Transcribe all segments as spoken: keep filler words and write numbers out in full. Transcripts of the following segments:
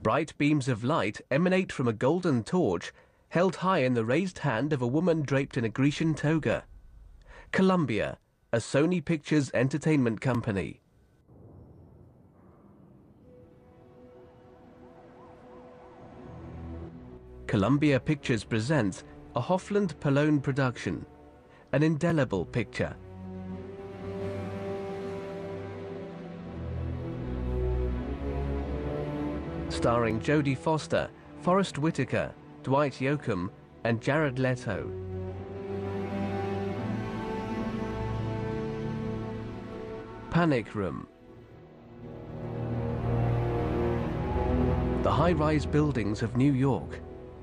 Bright beams of light emanate from a golden torch held high in the raised hand of a woman draped in a Grecian toga. Columbia, a Sony Pictures entertainment company. Columbia Pictures presents a Hofland Pallone production, an indelible picture. Starring Jodie Foster, Forrest Whitaker, Dwight Yoakam, and Jared Leto. Panic Room. The high-rise buildings of New York.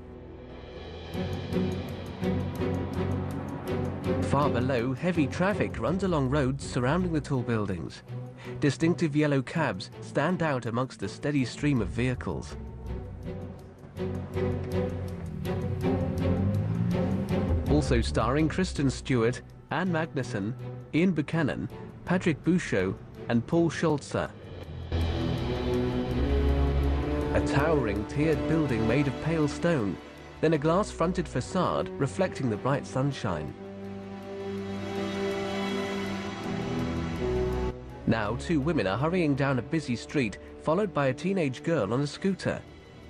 Far below, heavy traffic runs along roads surrounding the tall buildings. Distinctive yellow cabs stand out amongst the steady stream of vehicles. Also starring Kristen Stewart, Anne Magnuson, Ian Buchanan, Patrick Bouchot, and Paul Schultzer. A towering tiered building made of pale stone, then a glass-fronted facade reflecting the bright sunshine. Now, two women are hurrying down a busy street, followed by a teenage girl on a scooter.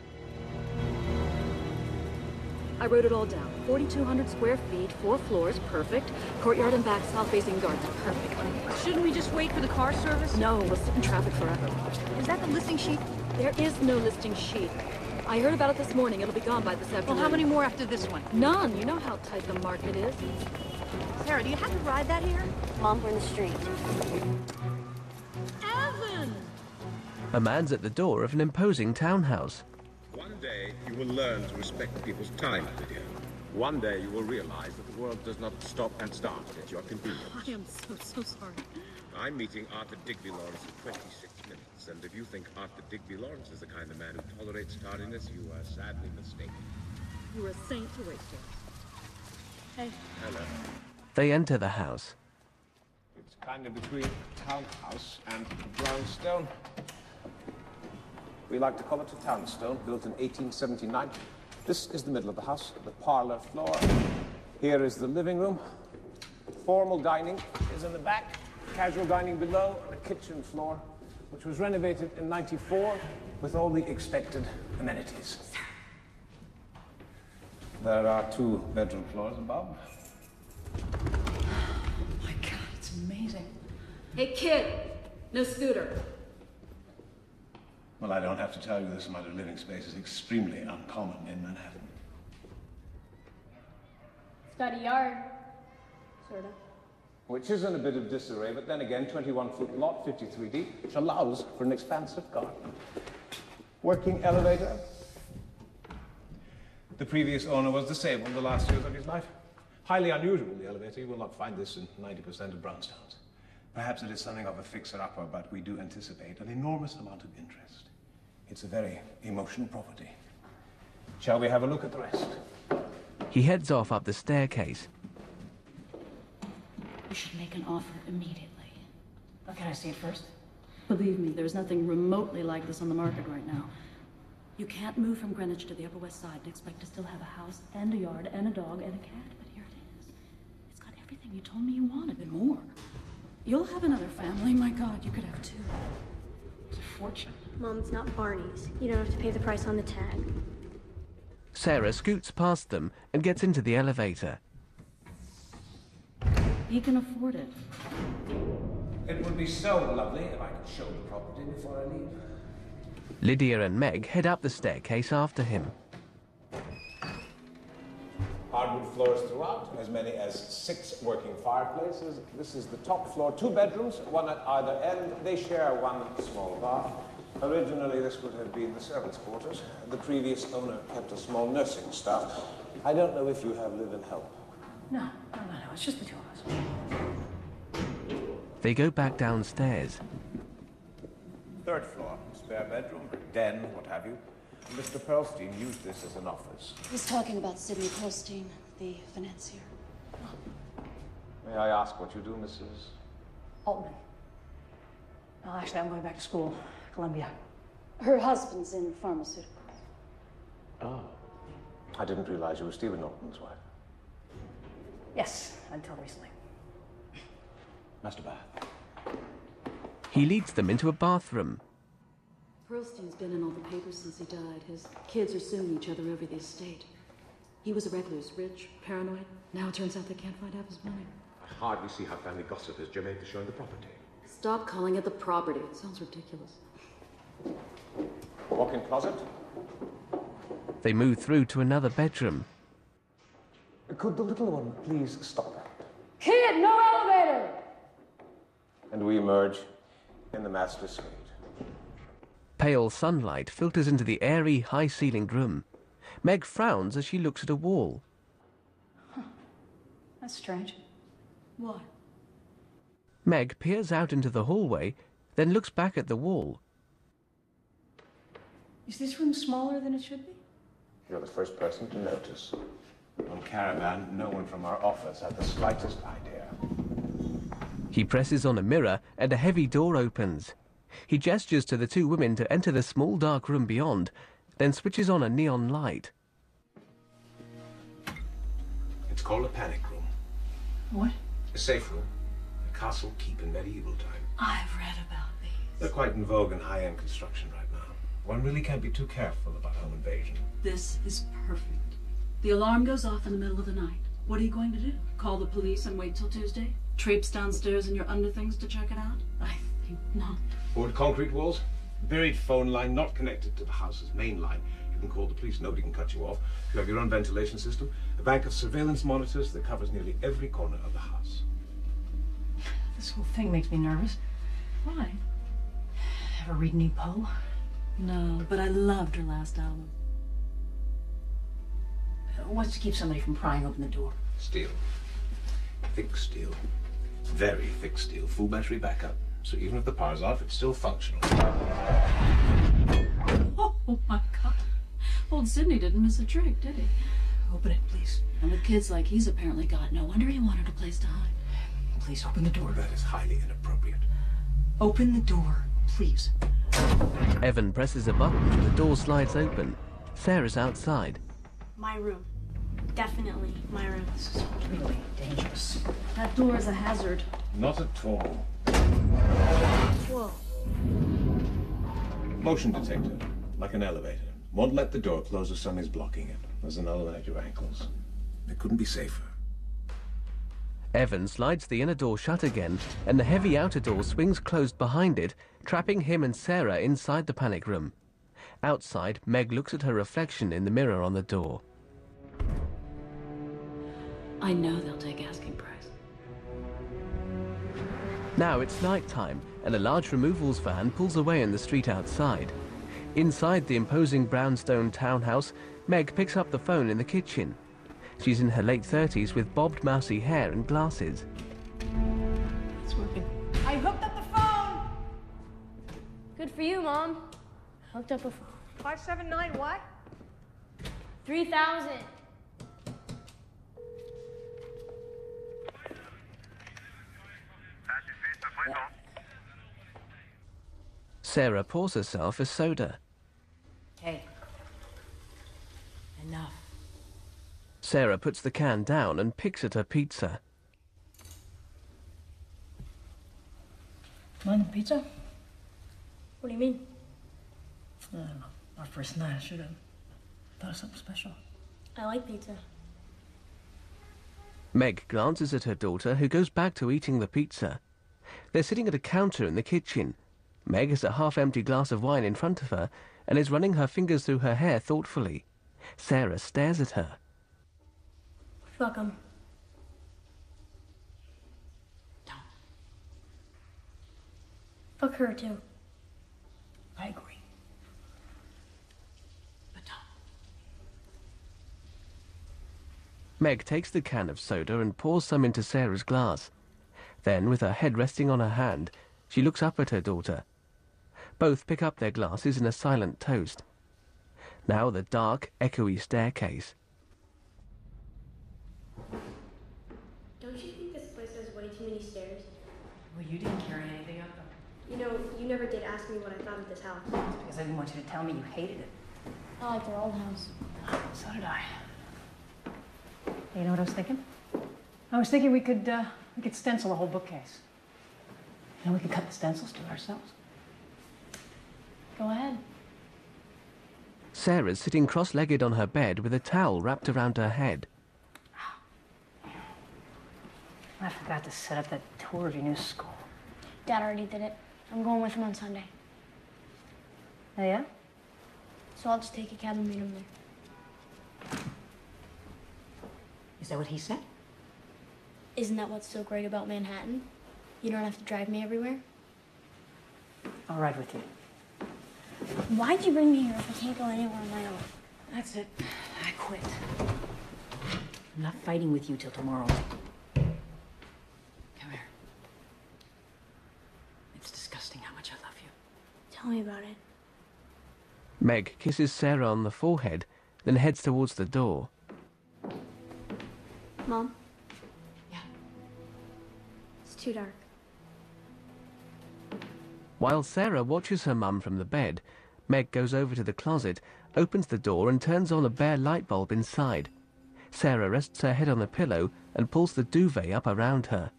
I wrote it all down. forty-two hundred square feet, four floors, perfect. Courtyard and back south-facing gardens, perfect. Shouldn't we just wait for the car service? No, we'll sit in traffic forever. Is that the listing sheet? There is no listing sheet. I heard about it this morning. It'll be gone by this afternoon. Well, how many more after this one? None. You know how tight the market is. Sarah, do you have to ride that here? Mom, we're in the street. Evan! A man's at the door of an imposing townhouse. One day you will learn to respect people's time, Lydia. One day you will realize that the world does not stop and start at your convenience. I am so, so sorry. I'm meeting Arthur Digby Lawrence in twenty-six minutes, and if you think Arthur Digby Lawrence is the kind of man who tolerates tardiness, you are sadly mistaken. You're a saint to wait for. Hey. Hello. They enter the house. It's kind of between a townhouse and a brownstone. We like to call it a townstone, built in eighteen seventy-nine. This is the middle of the house, the parlor floor. Here is the living room. Formal dining is in the back, casual dining below, and a kitchen floor, which was renovated in ninety-four with all the expected amenities. There are two bedroom floors above. Oh my God, it's amazing. Hey, kid! No scooter. Well, I don't have to tell you this amount of living space is extremely uncommon in Manhattan. It's got a yard. Sort of. Which is in a bit of disarray, but then again, twenty-one foot lot, fifty-three deep, which allows for an expansive garden. Working elevator. The previous owner was disabled the last years of his life. Highly unusual, the elevator. You will not find this in ninety percent of brownstones. Perhaps it is something of a fixer-upper, but we do anticipate an enormous amount of interest. It's a very emotional property. Shall we have a look at the rest? He heads off up the staircase. You should make an offer immediately. Oh, can I see it first? Believe me, there's nothing remotely like this on the market right now. You can't move from Greenwich to the Upper West Side and expect to still have a house and a yard and a dog and a cat, but here it is. It's got everything you told me you wanted and more. You'll have another family. My God, you could have two. It's a fortune. Mom, it's not Barney's. You don't have to pay the price on the tag. Sarah scoots past them and gets into the elevator. He can afford it. It would be so lovely if I could show the property before I leave. Lydia and Meg head up the staircase after him. Hardwood floors throughout, as many as six working fireplaces. This is the top floor, two bedrooms, one at either end. They share one small bath. Originally, this would have been the servants' quarters. The previous owner kept a small nursing staff. I don't know if you have live-in help. No, no, no, no, it's just the two of us. They go back downstairs. Third floor, spare bedroom, den, what have you. Mister Pearlstein used this as an office. He's talking about Sidney Pearlstein, the financier. May I ask what you do, Missus Altman. Well, actually, I'm going back to school, Columbia. Her husband's in pharmaceuticals. Oh. I didn't realize you were Stephen Norton's wife. Yes, until recently. Master Bath. He leads them into a bathroom. Pearlstein's been in all the papers since he died. His kids are suing each other over the estate. He was a recluse, rich, paranoid. Now it turns out they can't find half his money. I hardly see how family gossip has germane to showing the property. Stop calling it the property. It sounds ridiculous. Walk-in closet. They move through to another bedroom. Could the little one please stop that? Kid, no elevator! And we emerge in the master suite. Pale sunlight filters into the airy, high-ceilinged room. Meg frowns as she looks at a wall. Huh. That's strange. Why? Meg peers out into the hallway, then looks back at the wall. Is this room smaller than it should be? You're the first person to notice. On Caravan, no one from our office had the slightest idea. He presses on a mirror and a heavy door opens. He gestures to the two women to enter the small dark room beyond, then switches on a neon light. It's called a panic room. What? A safe room. A castle keep in medieval time. I've read about these. They're quite in vogue in high-end construction right now. One really can't be too careful about home invasion. This is perfect. The alarm goes off in the middle of the night. What are you going to do? Call the police and wait till Tuesday? Traipse downstairs in your underthings to check it out? I think not. Board concrete walls, buried phone line not connected to the house's main line. You can call the police, nobody can cut you off. You have your own ventilation system, a bank of surveillance monitors that covers nearly every corner of the house. This whole thing makes me nervous. Why? Ever read any Poe? No, but I loved her last album. What's to keep somebody from prying open the door? Steel. Thick steel. Very thick steel. Full battery backup. So even if the power's off, it's still functional. Oh, oh my God. Old Sidney didn't miss a trick, did he? Open it, please. And with kids like he's apparently got, no wonder he wanted a place to hide. Please, open the door. That is highly inappropriate. Open the door, please. Evan presses a button and the door slides open. Sarah's outside. My room. Definitely my room. This is really dangerous. That door is a hazard. Not at all. Whoa. Motion detector, like an elevator. Won't let the door close if something's blocking it. There's an element at your ankles. It couldn't be safer. Evan slides the inner door shut again, and the heavy outer door swings closed behind it, trapping him and Sarah inside the panic room. Outside, Meg looks at her reflection in the mirror on the door. I know they'll take asking price. Now it's night time, and a large removals van pulls away in the street outside. Inside the imposing brownstone townhouse, Meg picks up the phone in the kitchen. She's in her late thirties with bobbed mousy hair and glasses. It's working. I hooked up the phone! Good for you, Mom. Hooked up a phone. five seven nine what? three thousand. Sarah pours herself a soda. Hey. Enough. Sarah puts the can down and picks at her pizza. Mind the pizza? What do you mean? I don't know. Our first night, I should have thought of something special. I like pizza. Meg glances at her daughter, who goes back to eating the pizza. They're sitting at a counter in the kitchen. Meg has a half-empty glass of wine in front of her and is running her fingers through her hair thoughtfully. Sarah stares at her. Fuck 'em. Don't. Fuck her, too. I agree. But don't. Meg takes the can of soda and pours some into Sarah's glass. Then, with her head resting on her hand, she looks up at her daughter. Both pick up their glasses in a silent toast. Now the dark, echoey staircase. Don't you think this place has way too many stairs? Well, you didn't carry anything up them. You know, you never did ask me what I thought of this house. It's because I didn't want you to tell me you hated it. I like our old house. So did I. You know what I was thinking? I was thinking we could, uh, we could stencil a whole bookcase. And we could cut the stencils to ourselves. Go ahead. Sarah's sitting cross-legged on her bed with a towel wrapped around her head. I forgot to set up that tour of your new school. Dad already did it. I'm going with him on Sunday. Oh, yeah? So I'll just take a cab and meet him there. Is that what he said? Isn't that what's so great about Manhattan? You don't have to drive me everywhere. I'll ride with you. Why'd you bring me here if I can't go anywhere on my own? That's it. I quit. I'm not fighting with you till tomorrow. Come here. It's disgusting how much I love you. Tell me about it. Meg kisses Sarah on the forehead, then heads towards the door. Mom? Yeah? It's too dark. While Sarah watches her mum from the bed, Meg goes over to the closet, opens the door and turns on a bare light bulb inside. Sarah rests her head on the pillow and pulls the duvet up around her.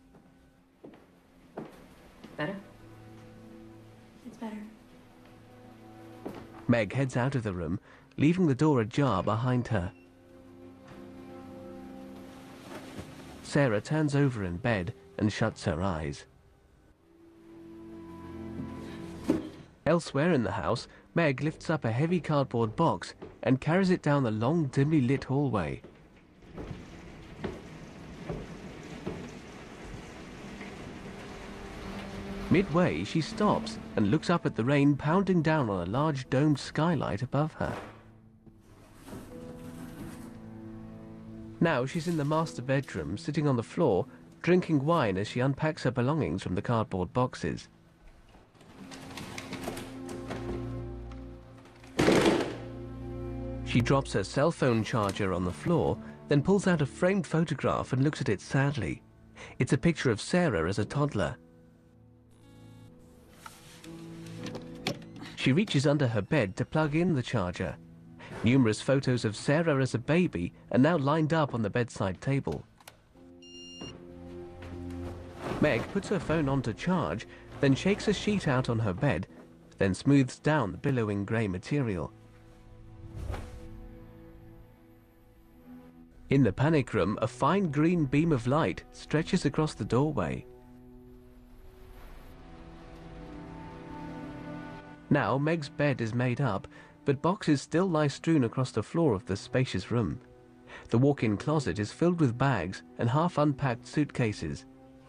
Better? It's better. Meg heads out of the room, leaving the door ajar behind her. Sarah turns over in bed and shuts her eyes. Elsewhere in the house, Meg lifts up a heavy cardboard box and carries it down the long, dimly lit hallway. Midway, she stops and looks up at the rain pounding down on a large domed skylight above her. Now she's in the master bedroom, sitting on the floor, drinking wine as she unpacks her belongings from the cardboard boxes. She drops her cell phone charger on the floor, then pulls out a framed photograph and looks at it sadly. It's a picture of Sarah as a toddler. She reaches under her bed to plug in the charger. Numerous photos of Sarah as a baby are now lined up on the bedside table. Meg puts her phone on to charge, then shakes a sheet out on her bed, then smooths down the billowing grey material. In the panic room, a fine green beam of light stretches across the doorway. Now Meg's bed is made up, but boxes still lie strewn across the floor of the spacious room. The walk-in closet is filled with bags and half-unpacked suitcases.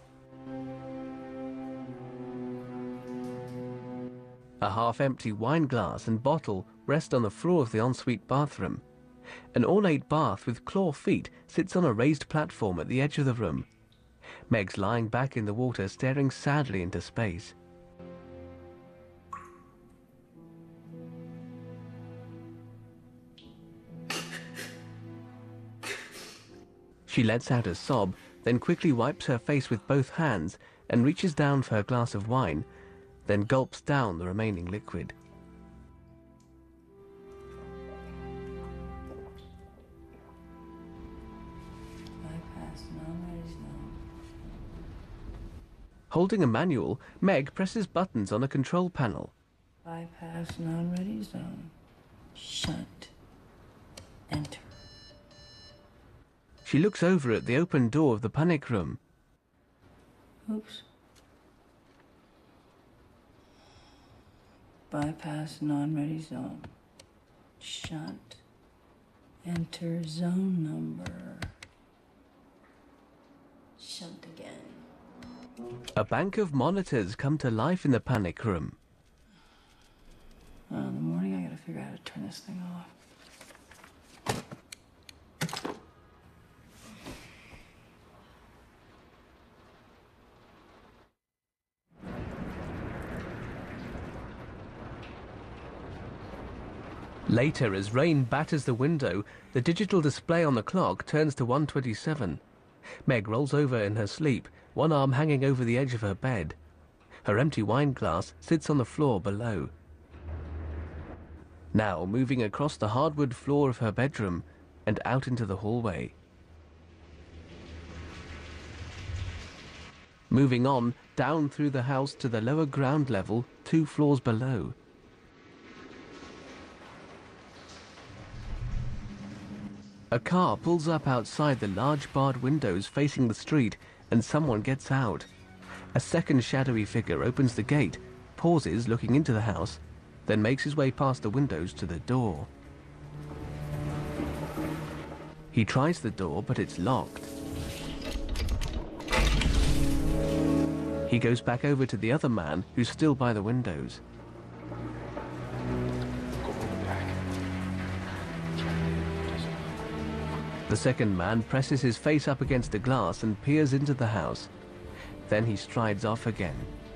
A half-empty wine glass and bottle rest on the floor of the ensuite bathroom. An ornate bath with claw feet sits on a raised platform at the edge of the room. Meg's lying back in the water, staring sadly into space. She lets out a sob, then quickly wipes her face with both hands and reaches down for her glass of wine, then gulps down the remaining liquid. Holding a manual, Meg presses buttons on a control panel. Bypass non-ready zone. Shunt. Enter. She looks over at the open door of the panic room. Oops. Bypass non-ready zone. Shunt. Enter zone number. Shunt again. A bank of monitors come to life in the panic room. Well, in the morning I gotta figure out how to turn this thing off. Later, as rain batters the window, the digital display on the clock turns to one twenty-seven. Meg rolls over in her sleep, one arm hanging over the edge of her bed. Her empty wine glass sits on the floor below. Now moving across the hardwood floor of her bedroom and out into the hallway. Moving on, down through the house to the lower ground level, two floors below. A car pulls up outside the large barred windows facing the street, and someone gets out. A second shadowy figure opens the gate, pauses looking into the house, then makes his way past the windows to the door. He tries the door, but it's locked. He goes back over to the other man, who's still by the windows. The second man presses his face up against the glass and peers into the house. Then he strides off again.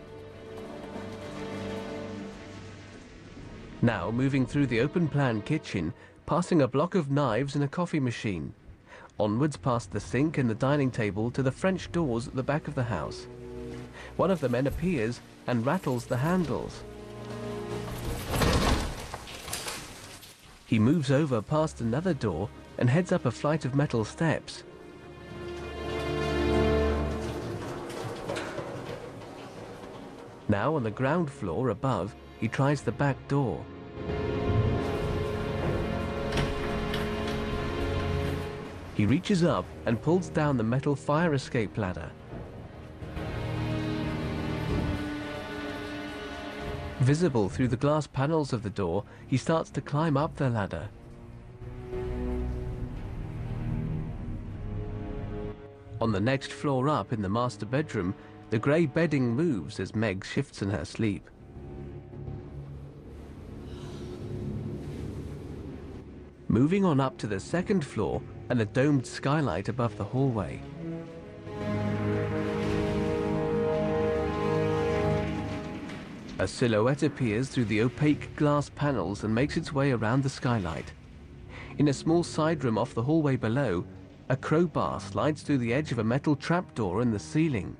Now moving through the open-plan kitchen, passing a block of knives and a coffee machine. Onwards past the sink and the dining table to the French doors at the back of the house. One of the men appears and rattles the handles. He moves over past another door and heads up a flight of metal steps. Now on the ground floor above, he tries the back door. He reaches up and pulls down the metal fire escape ladder. Visible through the glass panels of the door, he starts to climb up the ladder. On the next floor up in the master bedroom, the grey bedding moves as Meg shifts in her sleep. Moving on up to the second floor and the domed skylight above the hallway. A silhouette appears through the opaque glass panels and makes its way around the skylight. In a small side room off the hallway below, a crowbar slides through the edge of a metal trapdoor in the ceiling.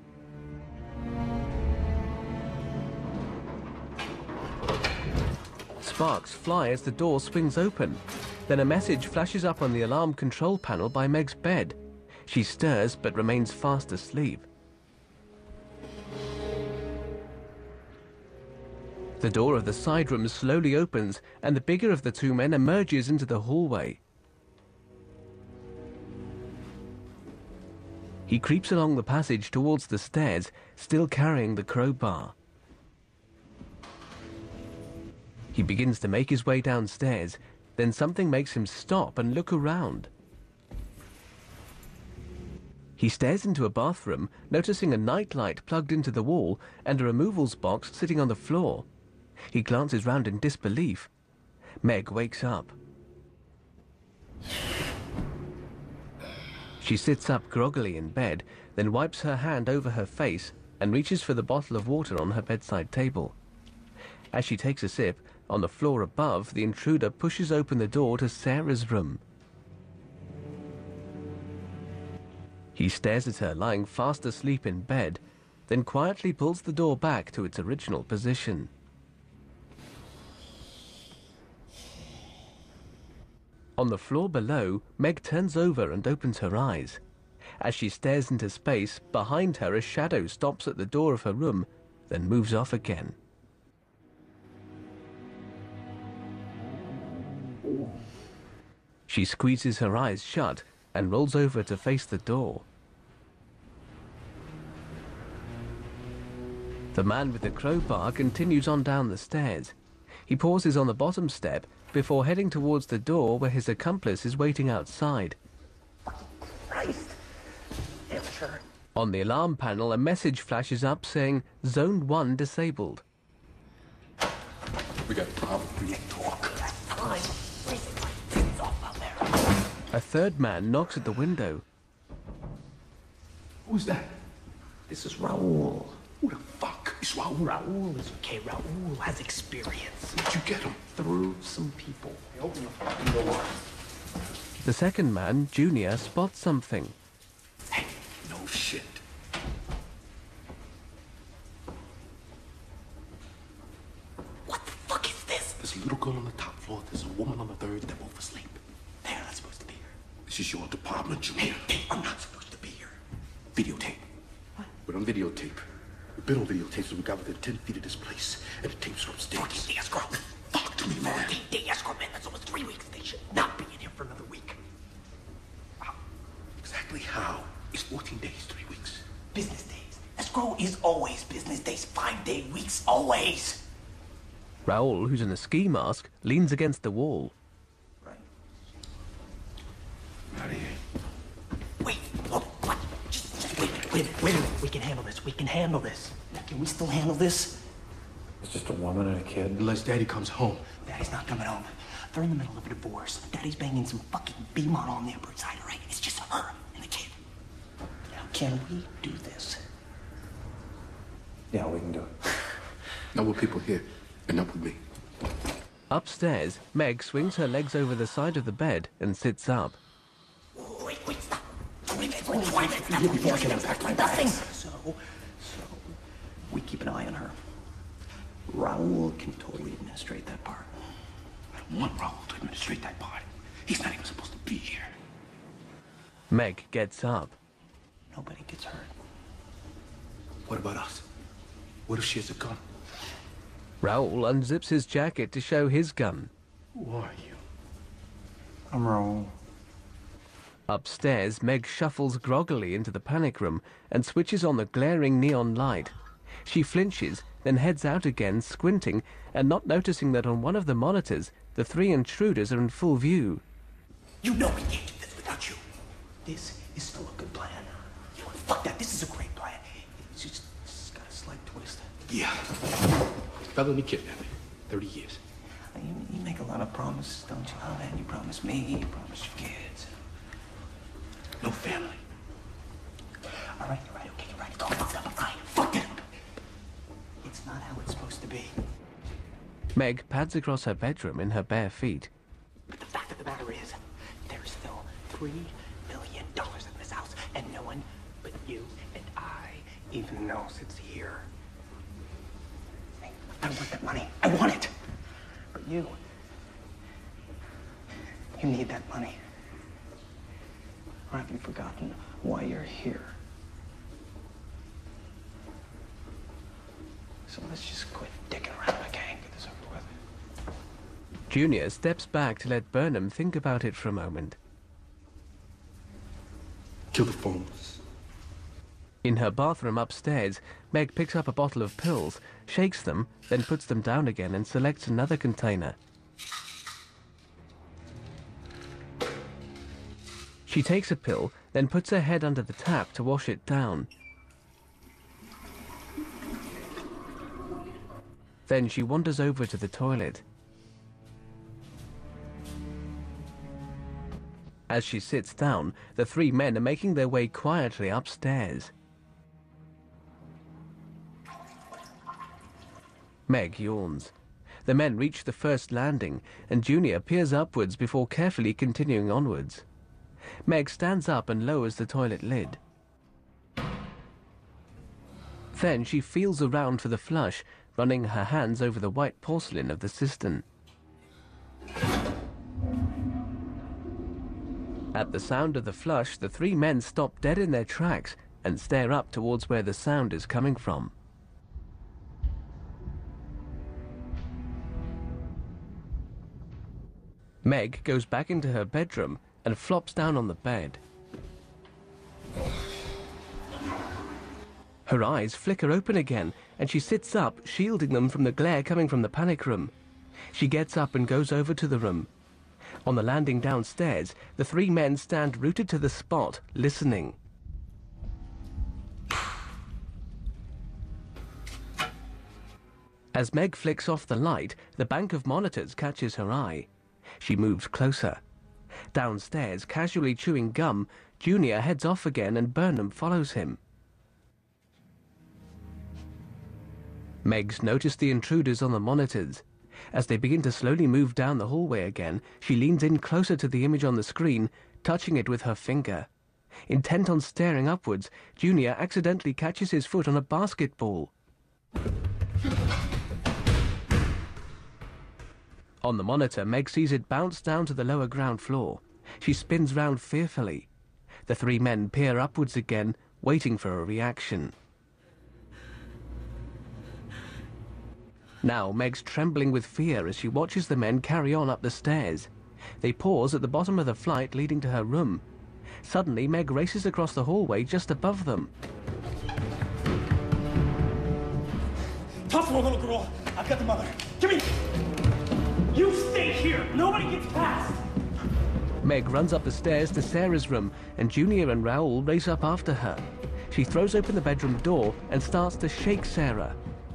Sparks fly as the door swings open. Then a message flashes up on the alarm control panel by Meg's bed. She stirs but remains fast asleep. The door of the side room slowly opens and the bigger of the two men emerges into the hallway. He creeps along the passage towards the stairs, still carrying the crowbar. He begins to make his way downstairs, then something makes him stop and look around. He stares into a bathroom, noticing a nightlight plugged into the wall and a removals box sitting on the floor. He glances round in disbelief. Meg wakes up. She sits up groggily in bed, then wipes her hand over her face and reaches for the bottle of water on her bedside table. As she takes a sip, on the floor above, the intruder pushes open the door to Sarah's room. He stares at her lying fast asleep in bed, then quietly pulls the door back to its original position. On the floor below, Meg turns over and opens her eyes. As she stares into space, behind her a shadow stops at the door of her room, then moves off again. She squeezes her eyes shut and rolls over to face the door. The man with the crowbar continues on down the stairs. He pauses on the bottom step before heading towards the door where his accomplice is waiting outside. Christ. Amateur. On the alarm panel, a message flashes up saying Zone one disabled. We got a problem. We can talk. Fine. It's off out there. A third man knocks at the window. Who's that? This is Raoul. Who the fuck is Raoul? Raoul is okay. Raoul has experience. Where'd you get him? Through some people. Hey, open the fucking door. The second man, Junior, spots something. Hey, no shit. see a little girl on the top floor. There's a woman on the third. They're both asleep. They're not supposed to be here. This is your department, Junior. Hey, I'm not supposed to be here. Videotape. What? We're on videotape. We've been on videotape, so we got within ten feet of this place. And the tapes are upstairs. fourteen days, girl. Fuck to me, man. fourteen days, girl, man. That's almost three weeks. They should not be in here for another week. How? Exactly how is fourteen days, three weeks? Business days. Escrow is always business days, five-day weeks, always. Raoul, who's in a ski mask, leans against the wall. Right. Out of here. Wait, look, what? Just, just wait, wait, wait a minute. We can handle this. We can handle this. Can we still handle this? It's just a woman and a kid. Unless Daddy comes home. Daddy's not coming home. They're in the middle of a divorce. Daddy's banging some fucking B-model on the Upper East Side, right? It's just her and the kid. Now, can we do this? Yeah, we can do it. Not with people here, and not with me. Upstairs, Meg swings her legs over the side of the bed and sits up. Wait, wait, stop. Wait, wait, wait, wait, wait. Here before I can unpack my nothing. So, so, we keep an eye on her. Raoul can totally administrate that part. I don't want Raoul to administrate that part. He's not even supposed to be here. Meg gets up. Nobody gets hurt. What about us? What if she has a gun? Raoul unzips his jacket to show his gun. Who are you? I'm Raoul. Upstairs, Meg shuffles groggily into the panic room and switches on the glaring neon light. She flinches, then heads out again, squinting and not noticing that on one of the monitors, the three intruders are in full view. You know we can't do this without you. This is still a good plan. Fuck that, this is a great plan. It's just, it's got a slight twist. Yeah. Felony kidnapping. Thirty years. You, you make a lot of promises, don't you, huh, man? You promise me, you promise your kids. No family. All right, you're right, okay, you're right. It's all fucked up, fine. Fuck it up. It's not how it's supposed to be. Meg pads across her bedroom in her bare feet. But the fact of the matter is, there's still three million dollars in this house, and no one but you and I even knows it's here. Hey, I want that money. I want it. But you, you need that money. Or have you forgotten why you're here? So let's just quit dicking around, okay, and get this over with. Junior steps back to let Burnham think about it for a moment. Kill the phones. In her bathroom upstairs, Meg picks up a bottle of pills, shakes them, then puts them down again and selects another container. She takes a pill, then puts her head under the tap to wash it down. Then she wanders over to the toilet. As she sits down, the three men are making their way quietly upstairs. Meg yawns. The men reach the first landing, and Junior peers upwards before carefully continuing onwards. Meg stands up and lowers the toilet lid. Then she feels around for the flush, running her hands over the white porcelain of the cistern. At the sound of the flush, the three men stop dead in their tracks and stare up towards where the sound is coming from. Meg goes back into her bedroom and flops down on the bed. Her eyes flicker open again, and she sits up, shielding them from the glare coming from the panic room. She gets up and goes over to the room. On the landing downstairs, the three men stand rooted to the spot, listening. As Meg flicks off the light, the bank of monitors catches her eye. She moves closer. Downstairs, casually chewing gum, Junior heads off again and Burnham follows him. Meg's noticed the intruders on the monitors. As they begin to slowly move down the hallway again, she leans in closer to the image on the screen, touching it with her finger. Intent on staring upwards, Junior accidentally catches his foot on a basketball. On the monitor, Meg sees it bounce down to the lower ground floor. She spins round fearfully. The three men peer upwards again, waiting for a reaction. Now Meg's trembling with fear as she watches the men carry on up the stairs. They pause at the bottom of the flight leading to her room. Suddenly, Meg races across the hallway just above them. Tough for a little girl. I've got the mother. Give me. You stay here. Nobody gets past. Meg runs up the stairs to Sarah's room, and Junior and Raoul race up after her. She throws open the bedroom door and starts to shake Sarah.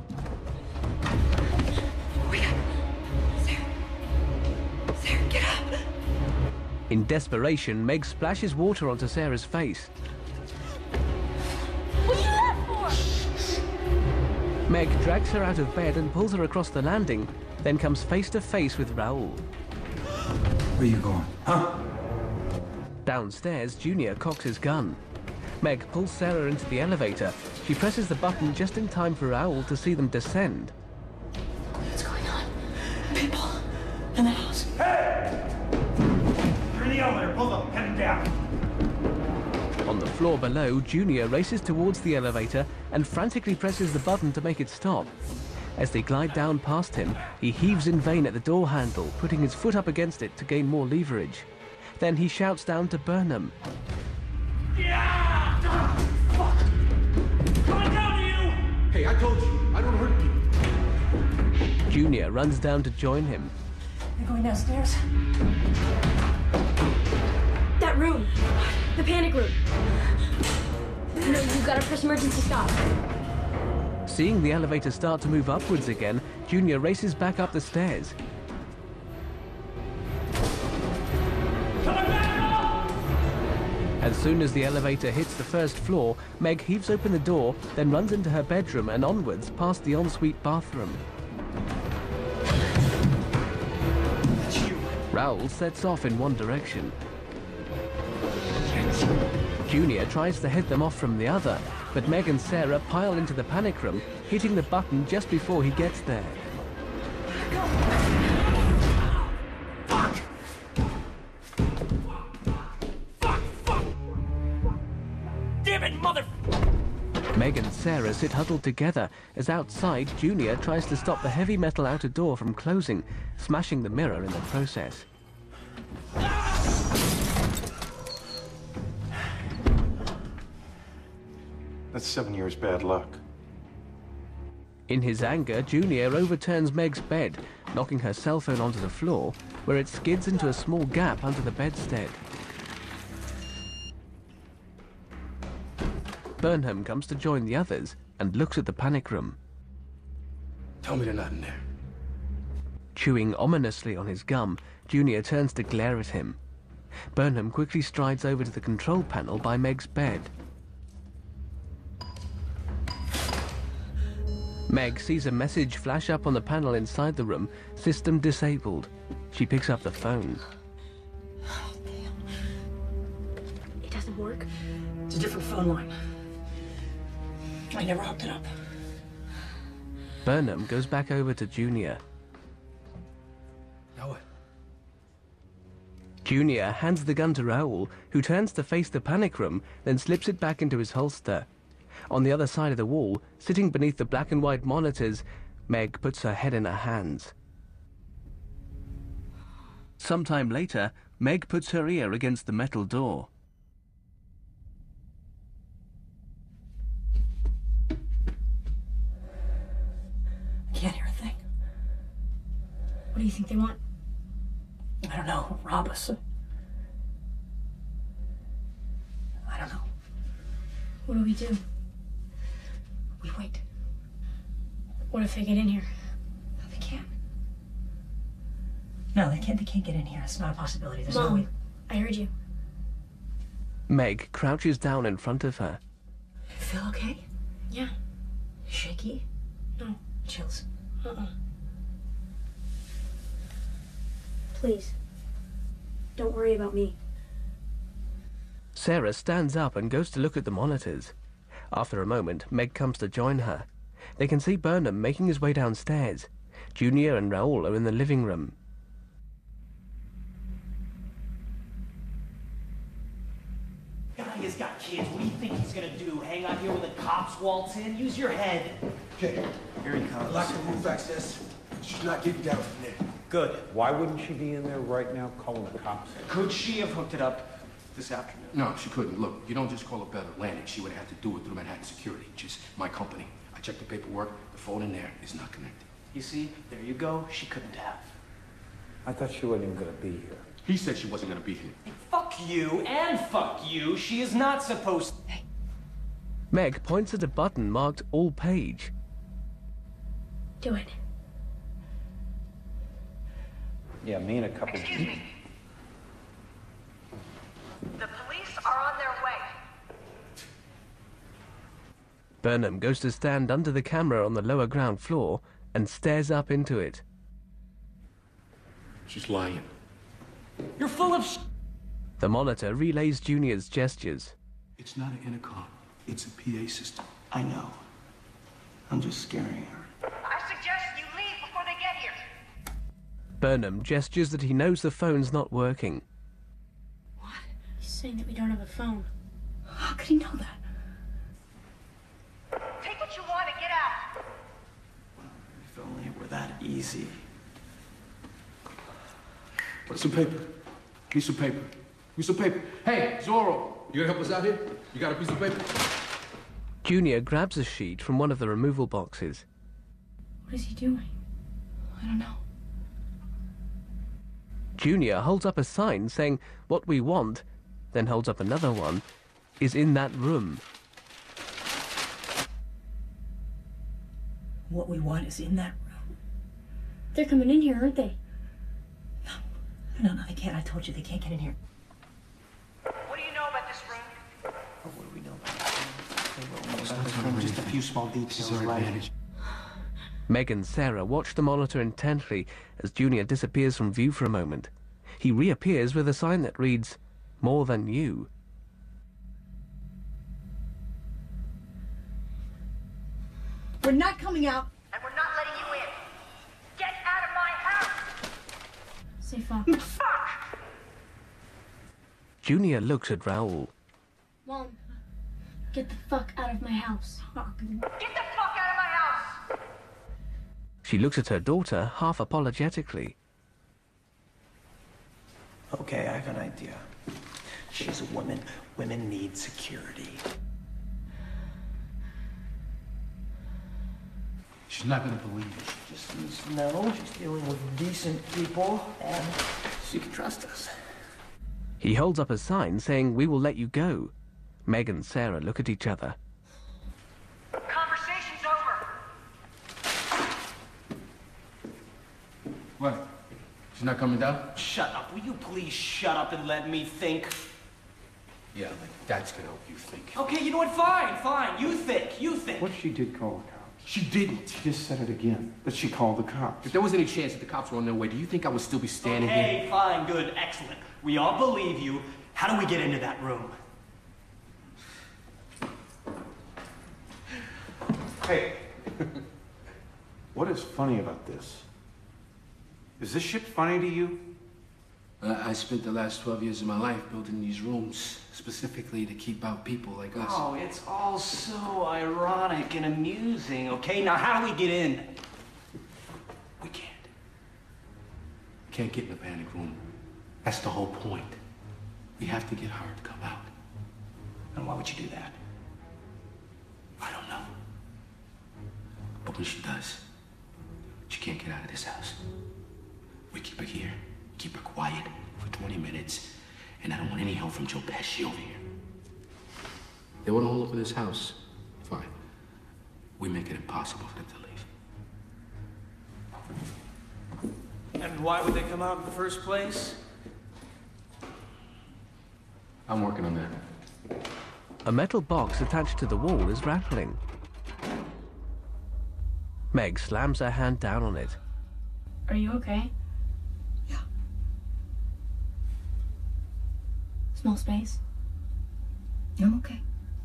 In desperation, Meg splashes water onto Sarah's face. What are you there for? Meg drags her out of bed and pulls her across the landing, then comes face to face with Raoul. Where you going? Huh? Downstairs, Junior cocks his gun. Meg pulls Sarah into the elevator. She presses the button just in time for Raoul to see them descend. What's going on? People in the house. Hey! You're in the elevator. Both of them heading down. On the floor below, Junior races towards the elevator and frantically presses the button to make it stop. As they glide down past him, he heaves in vain at the door handle, putting his foot up against it to gain more leverage. Then he shouts down to Burnham. Yeah! Ah, fuck! Coming down to you! Hey, I told you, I don't hurt people. Junior runs down to join him. They're going downstairs. That room. The panic room. No, you gotta press emergency stop. Seeing the elevator start to move upwards again, Junior races back up the stairs. Coming back up! As soon as the elevator hits the first floor, Meg heaves open the door, then runs into her bedroom and onwards past the ensuite bathroom. That's you. Raoul sets off in one direction. Junior tries to head them off from the other, but Meg and Sarah pile into the panic room, hitting the button just before he gets there. Fuck! Fuck! Fuck! Damn it, mother... Meg and Sarah sit huddled together as outside Junior tries to stop the heavy metal outer door from closing, smashing the mirror in the process. That's seven years bad luck. In his anger, Junior overturns Meg's bed, knocking her cell phone onto the floor, where it skids into a small gap under the bedstead. Burnham comes to join the others and looks at the panic room. Tell me they're not in there. Chewing ominously on his gum, Junior turns to glare at him. Burnham quickly strides over to the control panel by Meg's bed. Meg sees a message flash up on the panel inside the room, system disabled. She picks up the phone. Oh, damn. It doesn't work. It's a different phone line. I never hooked it up. Burnham goes back over to Junior. Now what? Junior hands the gun to Raoul, who turns to face the panic room, then slips it back into his holster. On the other side of the wall, sitting beneath the black and white monitors, Meg puts her head in her hands. Sometime later, Meg puts her ear against the metal door. I can't hear a thing. What do you think they want? I don't know. Rob us. I don't know. What do we do? We wait. What if they get in here? No, they can't. No, they can't. They can't get in here. It's not a possibility. There's no Mom, way. I heard you. Meg crouches down in front of her. You feel okay? Yeah. Shaky? No. Chills. Uh-uh. Please. Don't worry about me. Sarah stands up and goes to look at the monitors. After a moment, Meg comes to join her. They can see Burnham making his way downstairs. Junior and Raoul are in the living room. he's gonna do? Hang out here when the cops waltz in? Use your head. Okay. Here he comes. Lock the roof access. She's not getting down from there. Good. Why wouldn't she be in there right now calling the cops? Could she have hooked it up this afternoon? No, she couldn't. Look, you don't just call a Bell Atlantic. She would have had to do it through Manhattan Security, which is my company. I checked the paperwork. The phone in there is not connected. You see, there you go. She couldn't have. I thought she wasn't even going to be here. He said she wasn't going to be here. Hey, fuck you and fuck you. She is not supposed to. Hey. Meg points at a button marked All Page. Do it. Yeah, me and a couple... Excuse me. The police are on their way. Burnham goes to stand under the camera on the lower ground floor and stares up into it. She's lying. You're full of sh... The monitor relays Junior's gestures. It's not an intercom. It's a P A system. I know. I'm just scaring her. I suggest you leave before they get here. Burnham gestures that he knows the phone's not working. What? He's saying that we don't have a phone. How could he know that? Take what you want and get out. If only it were that easy. Some paper. Piece of paper. Piece of paper. Hey, Zorro, you gonna help us out here? You got a piece of paper? Junior grabs a sheet from one of the removal boxes. What is he doing? I don't know. Junior holds up a sign saying, "What we want," then holds up another one, "is in that room." What we want is in that room. They're coming in here, aren't they? No, no, they can't. I told you they can't get in here. What do you know about this room? Oh, what do we know about this room? Just a few small details, right? Meg and Sarah watch the monitor intently as Junior disappears from view for a moment. He reappears with a sign that reads, "More than you." We're not coming out. And we're not letting you in. Get out of my house! Say fuck. Fuck! Junior looks at Raoul. Mom, get the fuck out of my house. Get the fuck out of my house! She looks at her daughter half apologetically. Okay, I have an idea. She's a woman. Women need security. She's not gonna believe it. She just needs to know she's dealing with decent people and she can trust us. He holds up a sign saying, "We will let you go." Meg and Sarah look at each other. Conversation's over. What? She's not coming down? Shut up. Will you please shut up and let me think? Yeah, like that's gonna help you think. Okay, you know what? Fine, fine. You think. You think. What if she did call the cops? She didn't. She just said it again. That she called the cops. If there was any chance that the cops were on their way, do you think I would still be standing here? Okay, fine, good, excellent. We all believe you. How do we get into that room? Hey. What is funny about this? Is this shit funny to you? Uh, I spent the last twelve years of my life building these rooms, specifically to keep out people like us. Oh, it's all so ironic and amusing, okay? Now, how do we get in? We can't. We can't get in the panic room. That's the whole point. We have to get her to come out. And why would you do that? I don't know. But when she does, she can't get out of this house. We keep her here, keep her quiet for twenty minutes, and I don't want any help from Joe Pesci over here. They want to hold over this house. Fine. We make it impossible for them to leave. And why would they come out in the first place? I'm working on that. A metal box attached to the wall is rattling. Meg slams her hand down on it. Are you okay? Yeah. Small space? I'm okay.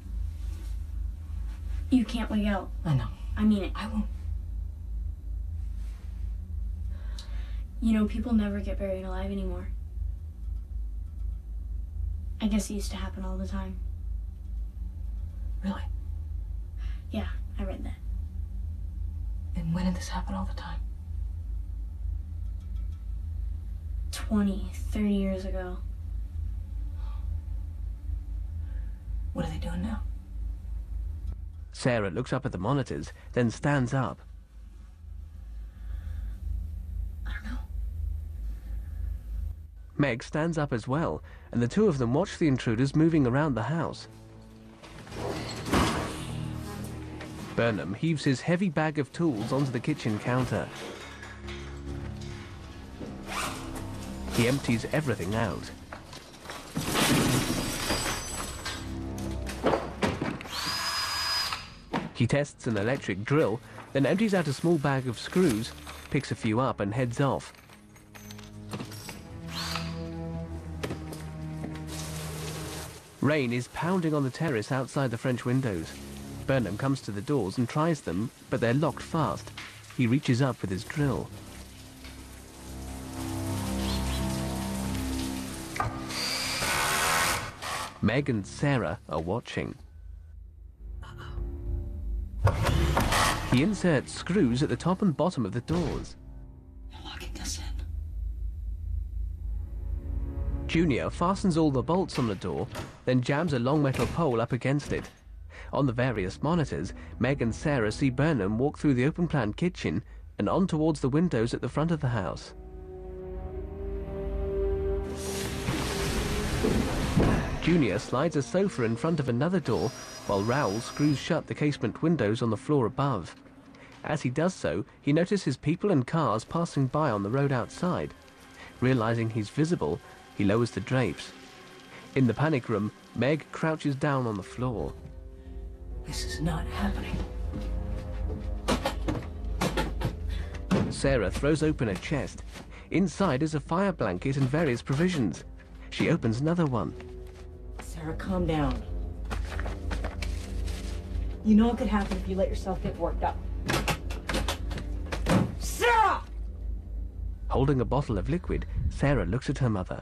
You can't wig out. I know. I mean it. I won't. You know, people never get buried alive anymore. I guess it used to happen all the time. Really? Yeah, I read that. And when did this happen all the time? Twenty, thirty years ago. What are they doing now? Sarah looks up at the monitors, then stands up. I don't know. Meg stands up as well, and the two of them watch the intruders moving around the house. Burnham heaves his heavy bag of tools onto the kitchen counter. He empties everything out. He tests an electric drill, then empties out a small bag of screws, picks a few up and heads off. Rain is pounding on the terrace outside the French windows. Burnham comes to the doors and tries them, but they're locked fast. He reaches up with his drill. Meg and Sarah are watching. He inserts screws at the top and bottom of the doors. They're locking us in. Junior fastens all the bolts on the door, then jams a long metal pole up against it. On the various monitors, Meg and Sarah see Burnham walk through the open-plan kitchen and on towards the windows at the front of the house. Junior slides a sofa in front of another door, while Raoul screws shut the casement windows on the floor above. As he does so, he notices people and cars passing by on the road outside. Realizing he's visible, he lowers the drapes. In the panic room, Meg crouches down on the floor. This is not happening. Sarah throws open a chest. Inside is a fire blanket and various provisions. She opens another one. Sarah, calm down. You know what could happen if you let yourself get worked up. Sarah! Holding a bottle of liquid, Sarah looks at her mother.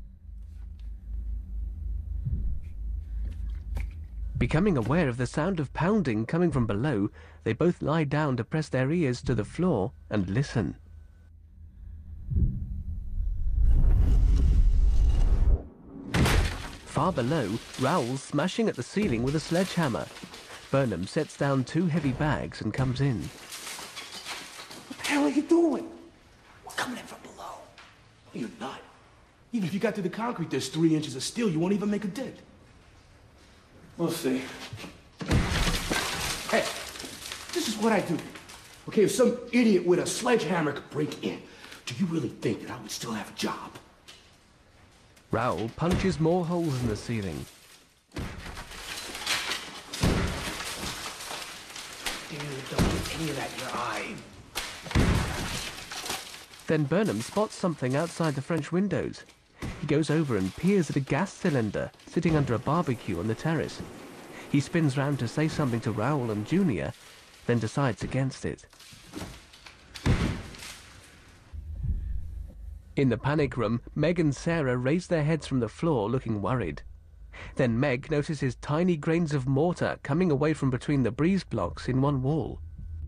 Becoming aware of the sound of pounding coming from below, they both lie down to press their ears to the floor and listen. Far below, Raoul's smashing at the ceiling with a sledgehammer. Burnham sets down two heavy bags and comes in. What the hell are you doing? We're coming in from below. You're not. Even if you got through the concrete, there's three inches of steel. You won't even make a dent. We'll see. Hey, this is what I do. Okay, if some idiot with a sledgehammer could break in, do you really think that I would still have a job? Raoul punches more holes in the ceiling. Dude, don't get any of that in your eye. Then Burnham spots something outside the French windows. He goes over and peers at a gas cylinder sitting under a barbecue on the terrace. He spins round to say something to Raoul and Junior, then decides against it. In the panic room, Meg and Sarah raise their heads from the floor, looking worried. Then Meg notices tiny grains of mortar coming away from between the breeze blocks in one wall.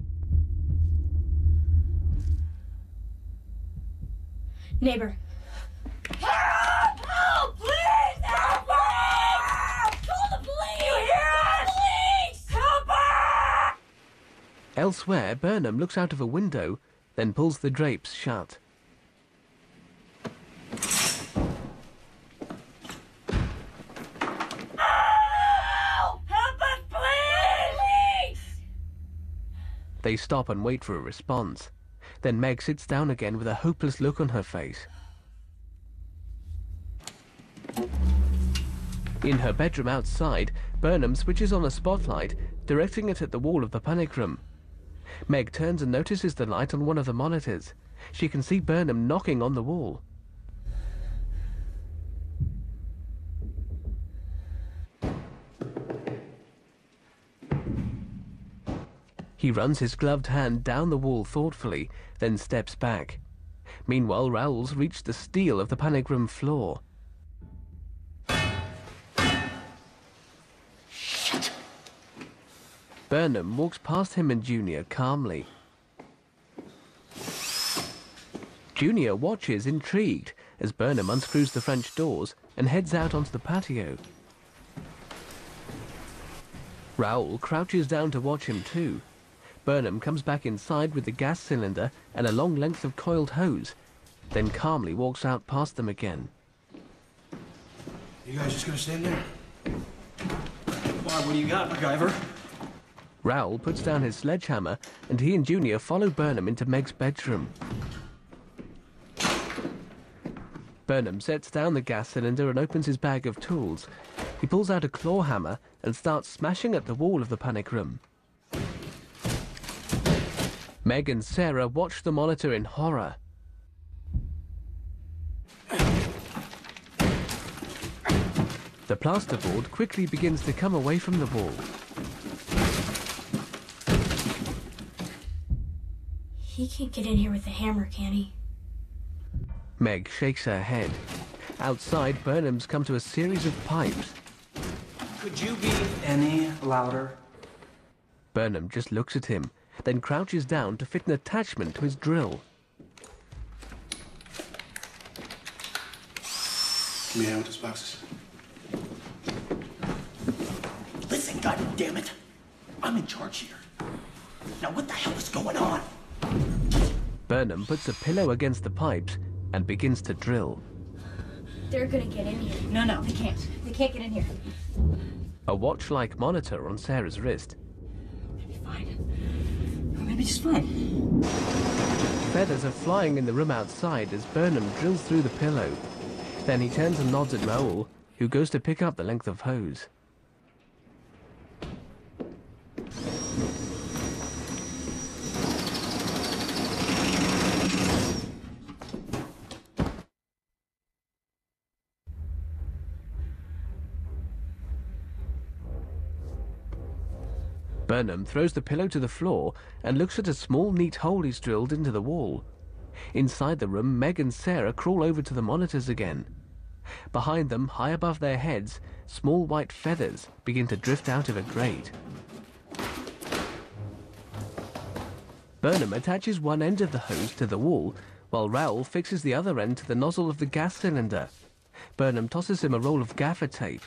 Neighbor. Help! Help! Please! Help! Please! Call the police! You hear us? Police! Help her! Elsewhere, Burnham looks out of a window, then pulls the drapes shut. Help! Help us, please! They stop and wait for a response. Then Meg sits down again with a hopeless look on her face. In her bedroom outside, Burnham switches on a spotlight, directing it at the wall of the panic room. Meg turns and notices the light on one of the monitors. She can see Burnham knocking on the wall. He runs his gloved hand down the wall thoughtfully, then steps back. Meanwhile, Raoul's reached the steel of the panic room floor. Shit! Burnham walks past him and Junior calmly. Junior watches intrigued as Burnham unscrews the French doors and heads out onto the patio. Raoul crouches down to watch him too. Burnham comes back inside with the gas cylinder and a long length of coiled hose, then calmly walks out past them again. You guys just gonna stand there? Why, what do you got, MacGyver? Raoul puts down his sledgehammer and he and Junior follow Burnham into Meg's bedroom. Burnham sets down the gas cylinder and opens his bag of tools. He pulls out a claw hammer and starts smashing at the wall of the panic room. Meg and Sarah watch the monitor in horror. The plasterboard quickly begins to come away from the wall. He can't get in here with a hammer, can he? Meg shakes her head. Outside, Burnham's come to a series of pipes. Could you be any louder? Burnham just looks at him, then crouches down to fit an attachment to his drill. Give me a hand with those boxes. Listen, goddammit. I'm in charge here. Now what the hell is going on? Burnham puts a pillow against the pipes and begins to drill. They're gonna get in here. No, no, they can't. They can't get in here. A watch-like monitor on Sarah's wrist. Maybe fine. Or maybe just fine. Feathers are flying in the room outside as Burnham drills through the pillow. Then he turns and nods at Raoul, who goes to pick up the length of hose. Burnham throws the pillow to the floor and looks at a small, neat hole he's drilled into the wall. Inside the room, Meg and Sarah crawl over to the monitors again. Behind them, high above their heads, small white feathers begin to drift out of a grate. Burnham attaches one end of the hose to the wall, while Raoul fixes the other end to the nozzle of the gas cylinder. Burnham tosses him a roll of gaffer tape.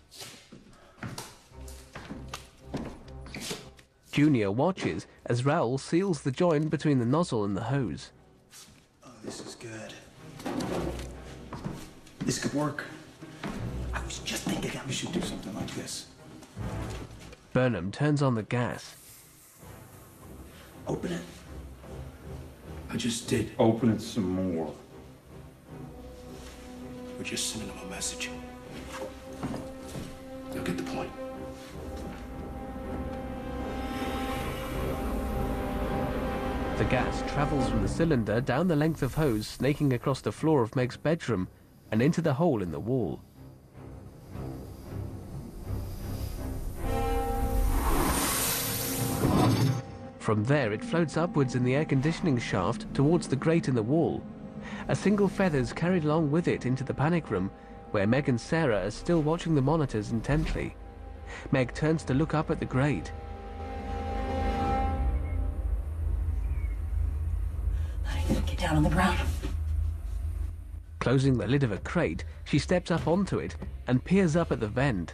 Junior watches as Raoul seals the joint between the nozzle and the hose. Oh, this is good. This could work. I was just thinking that we should do something like this. Burnham turns on the gas. Open it. I just did. Open it some more. We're just sending them a message. They'll get the point. The gas travels from the cylinder down the length of hose snaking across the floor of Meg's bedroom and into the hole in the wall. From there it floats upwards in the air conditioning shaft towards the grate in the wall. A single feather's carried along with it into the panic room, where Meg and Sarah are still watching the monitors intently. Meg turns to look up at the grate. Get down on the ground. Closing the lid of a crate, she steps up onto it and peers up at the vent.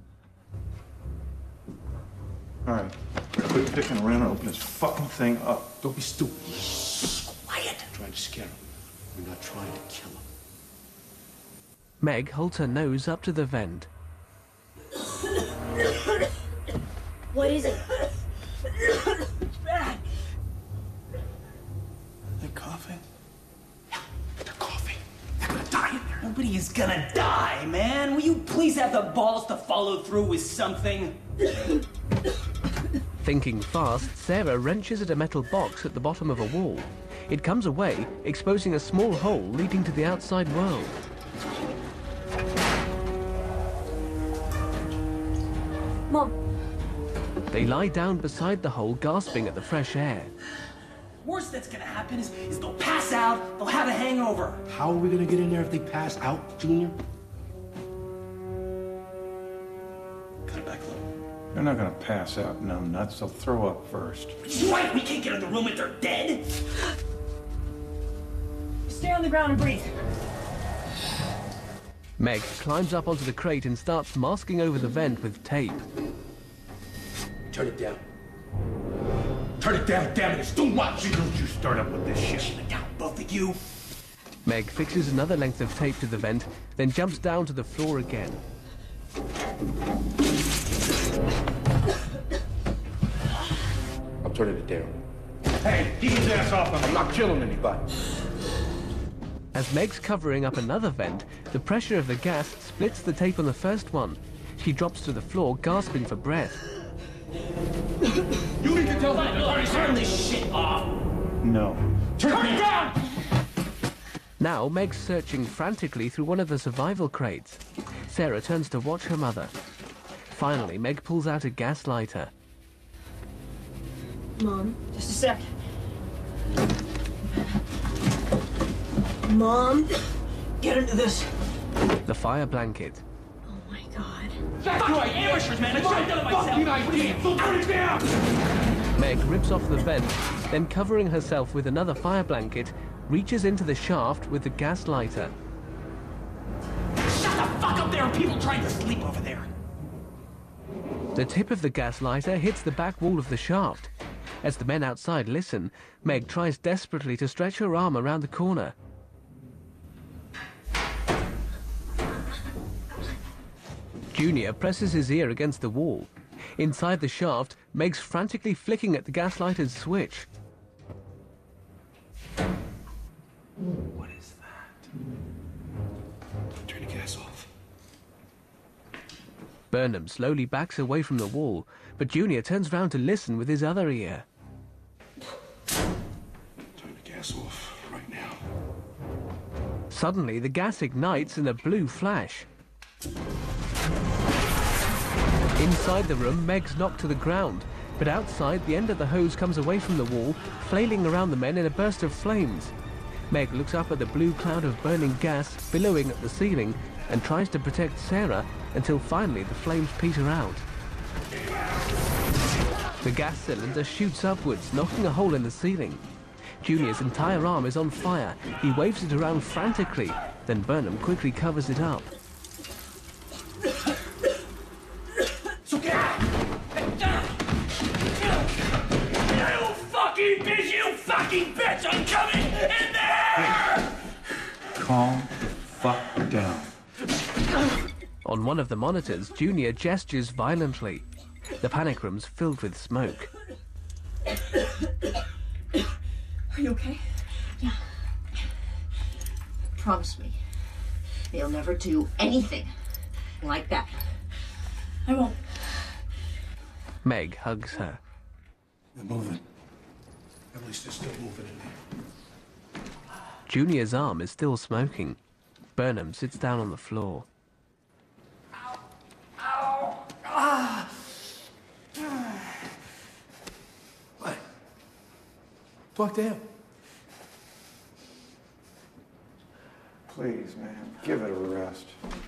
All right, quit dicking around and open this fucking thing up. Don't be stupid. Quiet. I'm trying to scare him. We're not trying to kill him. Meg holds her nose up to the vent. What is it? It's bad. They're coughing. Yeah, they're coughing. They're gonna die in there. Nobody is gonna die, man. Will you please have the balls to follow through with something? Thinking fast, Sarah wrenches at a metal box at the bottom of a wall. It comes away, exposing a small hole leading to the outside world. Mom. They lie down beside the hole, gasping at the fresh air. Worst that's gonna happen is, is they'll pass out, they'll have a hangover. How are we gonna get in there if they pass out, Junior? Cut it back a little. They're not gonna pass out numb nuts. They'll throw up first. Right, we can't get in the room if they're dead. Stay on the ground and breathe. Meg climbs up onto the crate and starts masking over the vent with tape. Turn it down. Turn it down, damn it. It's too much. Don't you start up with this shit. Keep it down, both of you. Meg fixes another length of tape to the vent, then jumps down to the floor again. I'm turning it down. Hey, keep his ass off him. I'm not killing anybody. As Meg's covering up another vent, the pressure of the gas splits the tape on the first one. She drops to the floor, gasping for breath. You need to tell me. Turn this shit off. No. Turn it down! Now, Meg's searching frantically through one of the survival crates. Sarah turns to watch her mother. Finally, Meg pulls out a gas lighter. Mom? Just a sec. Mom? Get into this. The fire blanket. Oh my god. Back to our amateurs, man. I tried to myself. Fucking idea. So turn it down. Meg rips off the vent, then covering herself with another fire blanket, reaches into the shaft with the gas lighter. Shut the fuck up! There are people trying to sleep over there. The tip of the gas lighter hits the back wall of the shaft. As the men outside listen, Meg tries desperately to stretch her arm around the corner. Junior presses his ear against the wall. Inside the shaft, Meg's frantically flicking at the gas lighter's switch. What is that? Turn the gas off. Burnham slowly backs away from the wall, but Junior turns round to listen with his other ear. Turn the gas off right now. Suddenly, the gas ignites in a blue flash. Inside the room, Meg's knocked to the ground, but outside, the end of the hose comes away from the wall, flailing around the men in a burst of flames. Meg looks up at the blue cloud of burning gas billowing at the ceiling and tries to protect Sarah until finally the flames peter out. The gas cylinder shoots upwards, knocking a hole in the ceiling. Junior's entire arm is on fire. He waves it around frantically, then Burnham quickly covers it up. So get out! You fucking bitch! You fucking bitch! I'm coming in there! Calm the fuck down. On one of the monitors, Junior gestures violently. The panic room's filled with smoke. Are you okay? Yeah. Promise me they'll never do anything like that. I won't. Meg hugs her. They're moving. At least they're still moving in there. Junior's arm is still smoking. Burnham sits down on the floor. Ow! Ow! Ah! What? Talk to him. Please, man, give it a rest.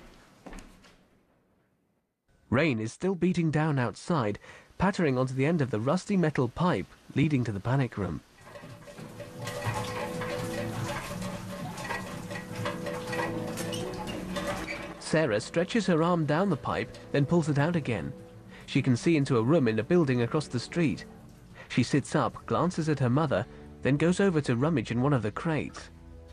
Rain is still beating down outside, pattering onto the end of the rusty metal pipe leading to the panic room. Sarah stretches her arm down the pipe, then pulls it out again. She can see into a room in a building across the street. She sits up, glances at her mother, then goes over to rummage in one of the crates.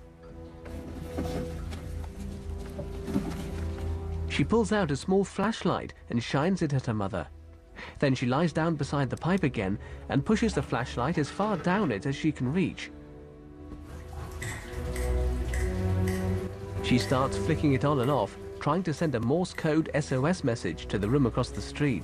She pulls out a small flashlight and shines it at her mother. Then she lies down beside the pipe again and pushes the flashlight as far down it as she can reach. She starts flicking it on and off, trying to send a Morse code S O S message to the room across the street.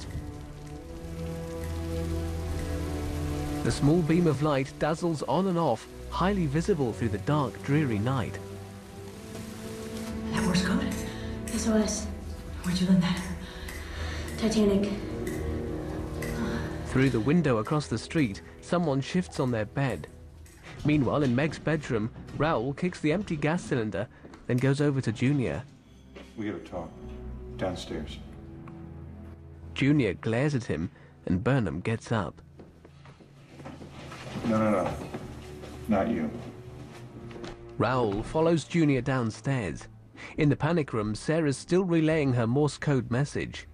The small beam of light dazzles on and off, highly visible through the dark, dreary night. That Morse code? S O S. Where'd you learn that? Titanic. Through the window across the street, someone shifts on their bed. Meanwhile, in Meg's bedroom, Raoul kicks the empty gas cylinder, then goes over to Junior. We gotta talk. Downstairs. Junior glares at him, and Burnham gets up. No, no, no. Not you. Raoul follows Junior downstairs. In the panic room, Sarah's still relaying her Morse code message.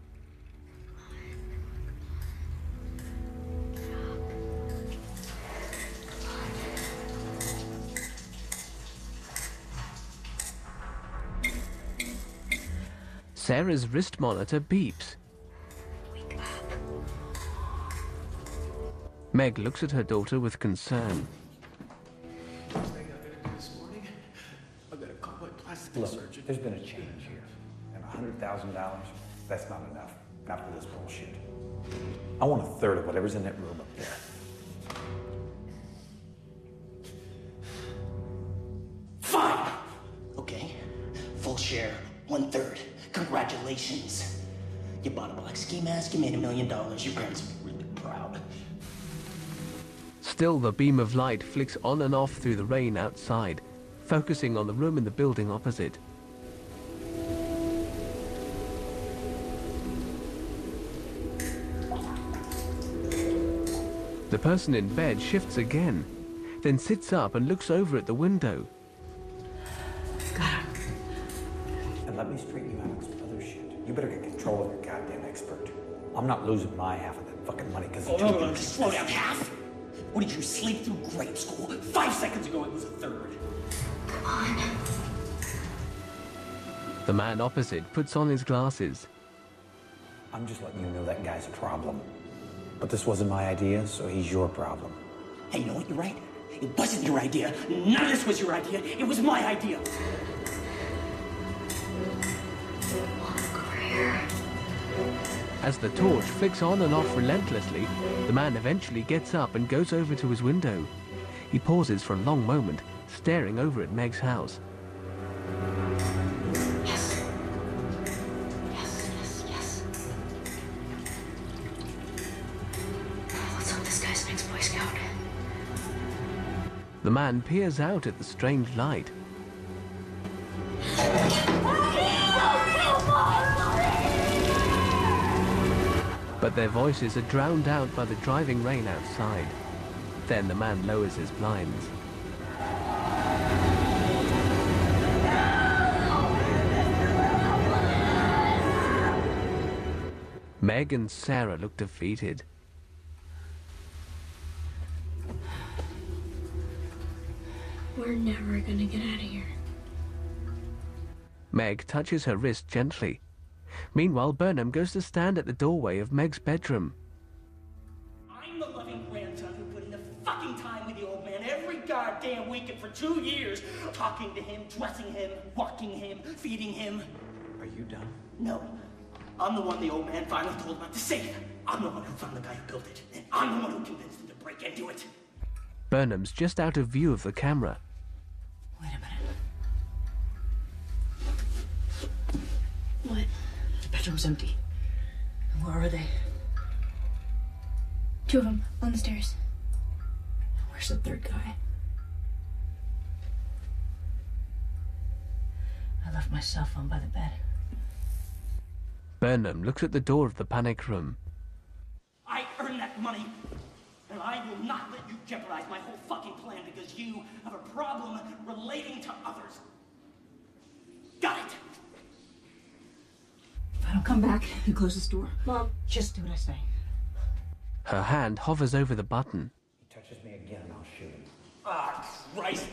Sarah's wrist monitor beeps. Wake up. Meg looks at her daughter with concern. Look, there's been a change here. And a hundred thousand dollars, that's not enough. Not for this bullshit. I want a third of whatever's in that room up there. Fine! Okay, full share, one third. Congratulations. You bought a black ski mask, you made a million dollars, your parents will be really proud. Still, the beam of light flicks on and off through the rain outside, focusing on the room in the building opposite. The person in bed shifts again, then sits up and looks over at the window. And let me straighten you out on some other shit. You better get control of your goddamn expert. I'm not losing my half of that fucking money because Oh, no, no, no, just slow down. Half? What did you sleep through grade school? Five seconds ago it was a third. Come on. The man opposite puts on his glasses. I'm just letting you know that guy's a problem. But this wasn't my idea, so he's your problem. Hey, you know what? You're right. It wasn't your idea. None of this was your idea. It was my idea. As the torch flicks on and off relentlessly, the man eventually gets up and goes over to his window. He pauses for a long moment, staring over at Meg's house. Yes. Yes, yes, yes. Let's hope this guy's an ex-Boy Scout. The man peers out at the strange light. But their voices are drowned out by the driving rain outside. Then the man lowers his blinds. Meg and Sarah look defeated. We're never gonna get out of here. Meg touches her wrist gently. Meanwhile, Burnham goes to stand at the doorway of Meg's bedroom. I'm the loving grandson who put in the fucking time with the old man every goddamn weekend for two years, talking to him, dressing him, walking him, feeding him. Are you done? No. I'm the one the old man finally told not to save. I'm the one who found the guy who built it, and I'm the one who convinced him to break into it. Burnham's just out of view of the camera. Wait a minute. What? The bedroom's empty. Where are they? Two of them on the stairs. Where's the third guy? I left my cell phone by the bed. Burnham looks at the door of the panic room. I earned that money, and I will not let you jeopardize my whole fucking plan because you have a problem relating to others. Got it? If I don't come back, you close this door. Mom. Just do what I say. Her hand hovers over the button. He touches me again and I'll shoot him. Ah, Christ.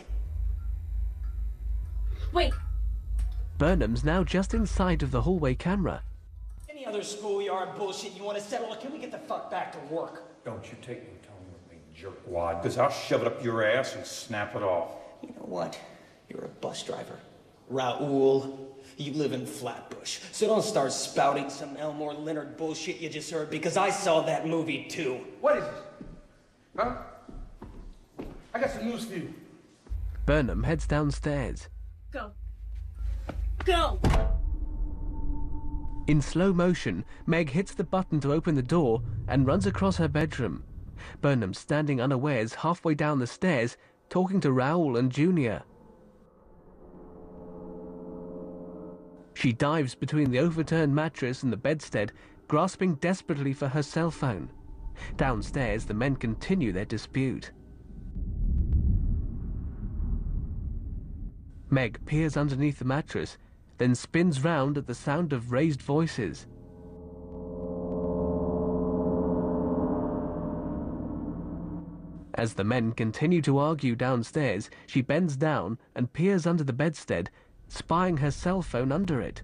Wait. Burnham's now just inside of the hallway camera. Any other schoolyard bullshit you want to settle, or can we get the fuck back to work? Don't you take your tone with me, jerkwad, because I'll shove it up your ass and snap it off. You know what? You're a bus driver. Raoul, you live in Flatbush, so don't start spouting some Elmore Leonard bullshit you just heard, because I saw that movie too. What is it? Huh? I got some news for you. Burnham heads downstairs. Go. Go! In slow motion, Meg hits the button to open the door and runs across her bedroom. Burnham standing unawares halfway down the stairs, talking to Raoul and Junior. She dives between the overturned mattress and the bedstead, grasping desperately for her cell phone. Downstairs, the men continue their dispute. Meg peers underneath the mattress, then spins round at the sound of raised voices. As the men continue to argue downstairs, she bends down and peers under the bedstead, spying her cell phone under it.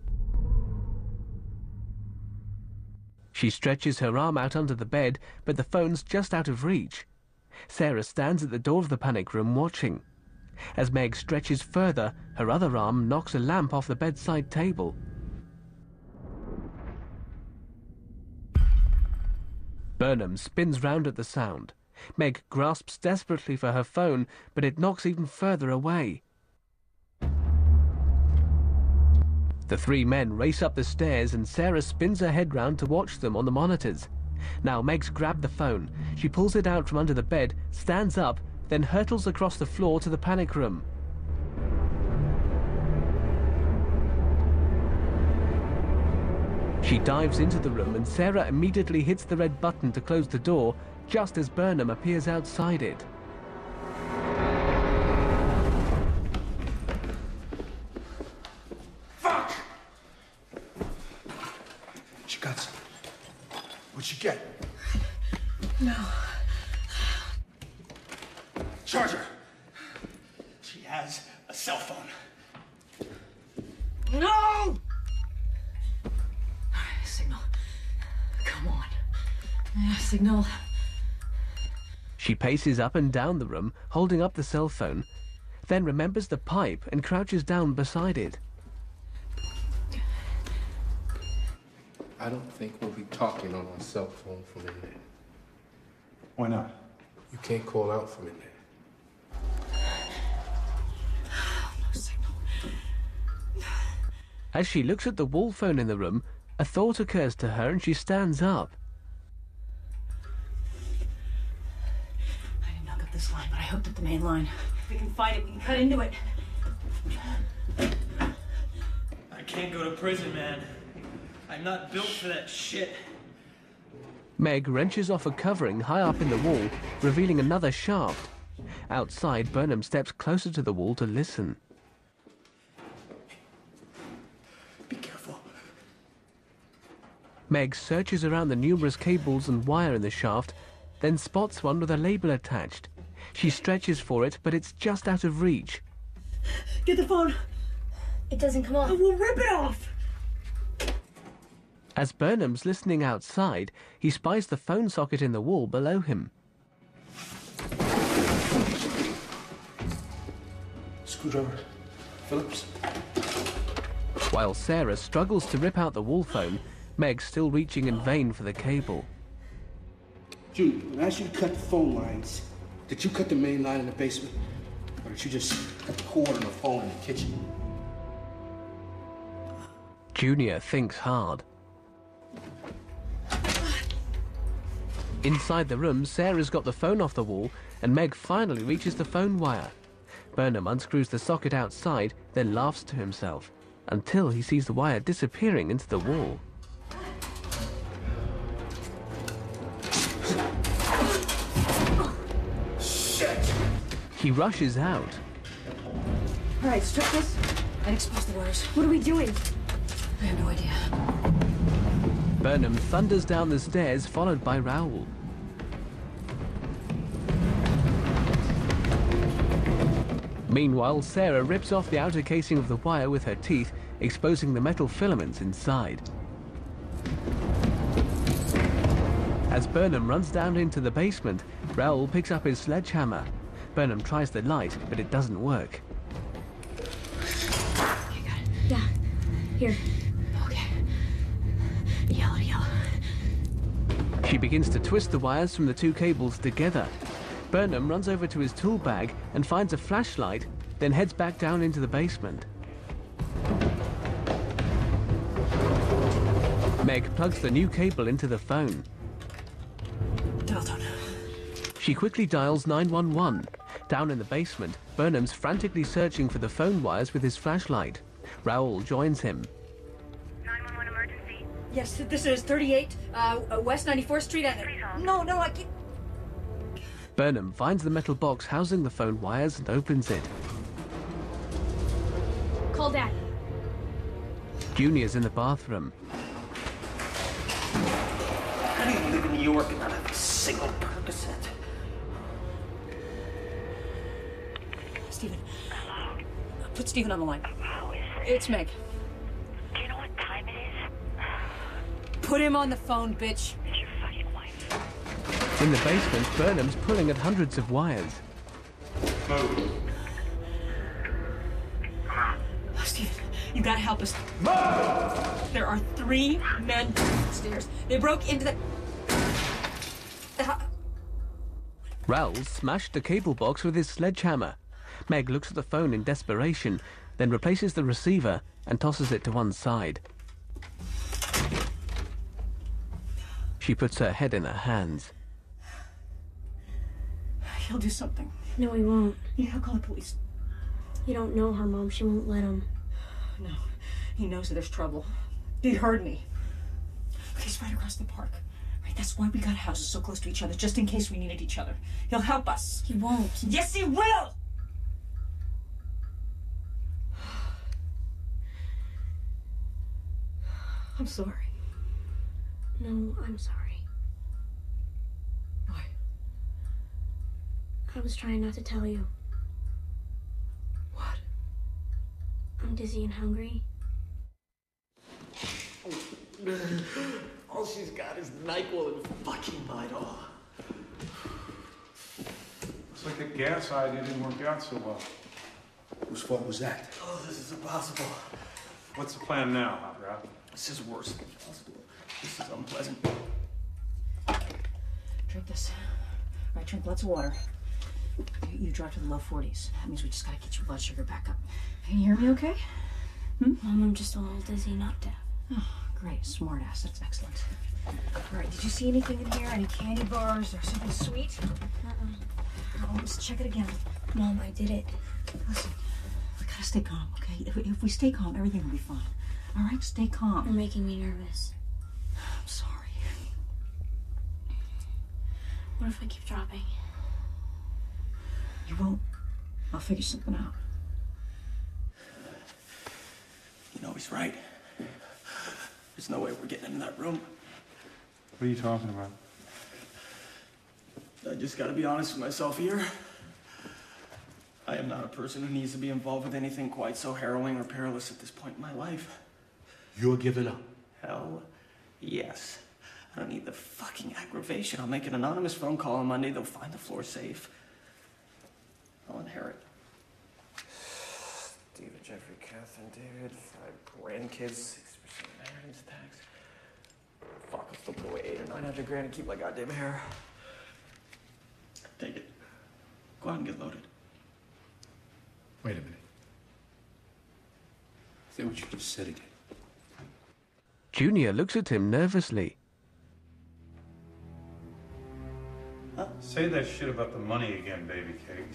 She stretches her arm out under the bed, but the phone's just out of reach. Sarah stands at the door of the panic room watching. As Meg stretches further, her other arm knocks a lamp off the bedside table. Burnham spins round at the sound. Meg grasps desperately for her phone, but it knocks even further away. The three men race up the stairs and Sarah spins her head round to watch them on the monitors. Now Meg's grabbed the phone. She pulls it out from under the bed, stands up, then hurtles across the floor to the panic room. She dives into the room and Sarah immediately hits the red button to close the door, just as Burnham appears outside it. Fuck! She got some. What'd she get? No. Charger. She has a cell phone. No! Signal. Come on. Yeah, signal. She paces up and down the room, holding up the cell phone, then remembers the pipe and crouches down beside it. I don't think we'll be talking on our cell phone from in there. Why not? You can't call out from in there. No signal. As she looks at the wall phone in the room, a thought occurs to her and she stands up. I didn't hook up this line, but I hooked up the main line. If we can find it, we can cut into it. I can't go to prison, man. I'm not built for that shit. Meg wrenches off a covering high up in the wall, revealing another shaft. Outside, Burnham steps closer to the wall to listen. Be careful. Meg searches around the numerous cables and wire in the shaft, then spots one with a label attached. She stretches for it, but it's just out of reach. Get the phone. It doesn't come off. We'll rip it off. As Burnham's listening outside, he spies the phone socket in the wall below him. Screwdriver. Phillips. While Sarah struggles to rip out the wall phone, Meg's still reaching in vain for the cable. Junior, when I asked you to cut the phone lines, did you cut the main line in the basement? Or did you just cut the cord on the phone in the kitchen? Junior thinks hard. Inside the room, Sarah's got the phone off the wall, and Meg finally reaches the phone wire. Burnham unscrews the socket outside, then laughs to himself, until he sees the wire disappearing into the wall. Shit! He rushes out. All right, strip this and expose the wires. What are we doing? I have no idea. Burnham thunders down the stairs, followed by Raoul. Meanwhile, Sarah rips off the outer casing of the wire with her teeth, exposing the metal filaments inside. As Burnham runs down into the basement, Raoul picks up his sledgehammer. Burnham tries the light, but it doesn't work. You got it. Yeah. Here. Okay. Yellow, yellow. She begins to twist the wires from the two cables together. Burnham runs over to his tool bag and finds a flashlight, then heads back down into the basement. Meg plugs the new cable into the phone. Dalton. She quickly dials nine one one. Down in the basement, Burnham's frantically searching for the phone wires with his flashlight. Raoul joins him. nine one one emergency. Yes, this is thirty-eight uh, West ninety-fourth Street. I, no, no, I can't. Burnham finds the metal box housing the phone wires and opens it. Call Dad. Junior's in the bathroom. How do you live in New York and not have a single Percocet? Stephen. Put Stephen on the line. How is it? It's Meg. Do you know what time it is? Put him on the phone, bitch. It's your fucking wife. In the basement, Burnham's pulling at hundreds of wires. Move. Stephen, you gotta help us. Move! There are three men upstairs. They broke into the... the hu- Raoul smashed the cable box with his sledgehammer. Meg looks at the phone in desperation, then replaces the receiver and tosses it to one side. She puts her head in her hands. He'll do something. No, he won't. Yeah, I'll call the police. You don't know her, Mom. She won't let him. No, he knows that there's trouble. He heard me. He's right across the park. Right, that's why we got houses so close to each other, just in case we needed each other. He'll help us. He won't. Yes, he will! I'm sorry. No, I'm sorry. Why? I was trying not to tell you. What? I'm dizzy and hungry. All she's got is NyQuil and fucking Midol. Looks like the gas idea didn't work out so well. Whose fault was that? Oh, this is impossible. What's the plan now, Hot Rod? This is worse than possible. This is unpleasant. Drink this. All right, drink lots of water. You, you dropped to the low forties. That means we just gotta get your blood sugar back up. Can you hear me okay? Hmm? Mom, I'm just a little dizzy, not deaf. Oh, great. Smart ass. That's excellent. All right, did you see anything in here? Any candy bars or something sweet? Uh-uh. Oh, let's check it again. Mom, I did it. Listen, we gotta stay calm, okay? If, if we stay calm, everything will be fine. All right, stay calm. You're making me nervous. I'm sorry. What if I keep dropping? You won't. I'll figure something out. You know he's right. There's no way we're getting in that room. What are you talking about? I just gotta be honest with myself here. I am not a person who needs to be involved with anything quite so harrowing or perilous at this point in my life. You're giving up? Hell yes. I don't need the fucking aggravation. I'll make an anonymous phone call on Monday. They'll find the floor safe. I'll inherit. David, Jeffrey, Catherine, David, five grandkids, six percent inheritance tax. Fuck, I'll still put away eight or nine hundred grand and keep my goddamn hair. Take it. Go out and get loaded. Wait a minute. Say what you just said again. Junior looks at him nervously. Huh? Say that shit about the money again, baby cakes.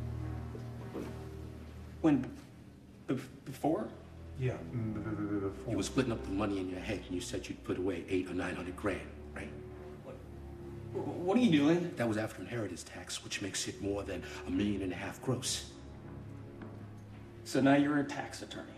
When? Be- before? Yeah, before. You were splitting up the money in your head and you said you'd put away eight or nine hundred grand, right? What, what are you doing? That was after inheritance tax, which makes it more than a million and a half gross. So now you're a tax attorney.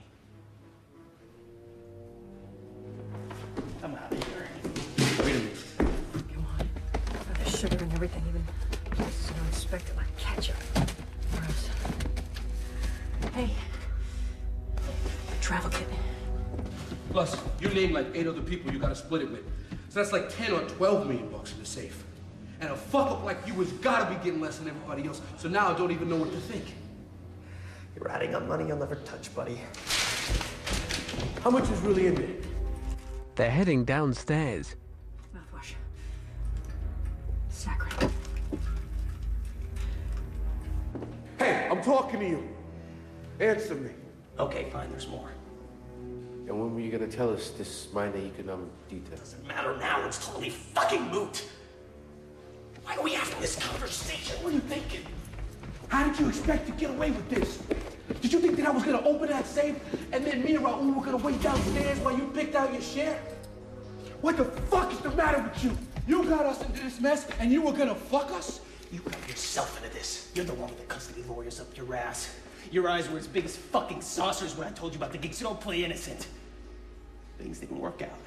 I'm out of here. Wait a minute. Come on. Oh, there's sugar and everything, even so unexpected like ketchup. Gross. Hey. Travel kit. Plus, you named like eight other people you gotta split it with. So that's like ten or twelve million bucks in the safe. And a fuck up like you has gotta be getting less than everybody else. So now I don't even know what to think. You're adding up money you'll never touch, buddy. How much is really in there? They're heading downstairs. Mouthwash. Saccharin. Hey, I'm talking to you. Answer me. Okay, fine, there's more. And when were you gonna tell us this minor economic detail? Doesn't matter now, it's totally fucking moot. Why are we having this conversation? What are you thinking? How did you expect to get away with this? Did you think that I was gonna open that safe and then me and Raoul were gonna wait downstairs while you picked out your share? What the fuck is the matter with you? You got us into this mess, and you were gonna fuck us? You got yourself into this. You're the one with the custody lawyers up your ass. Your eyes were as big as fucking saucers when I told you about the gig, so don't play innocent. Things didn't work out.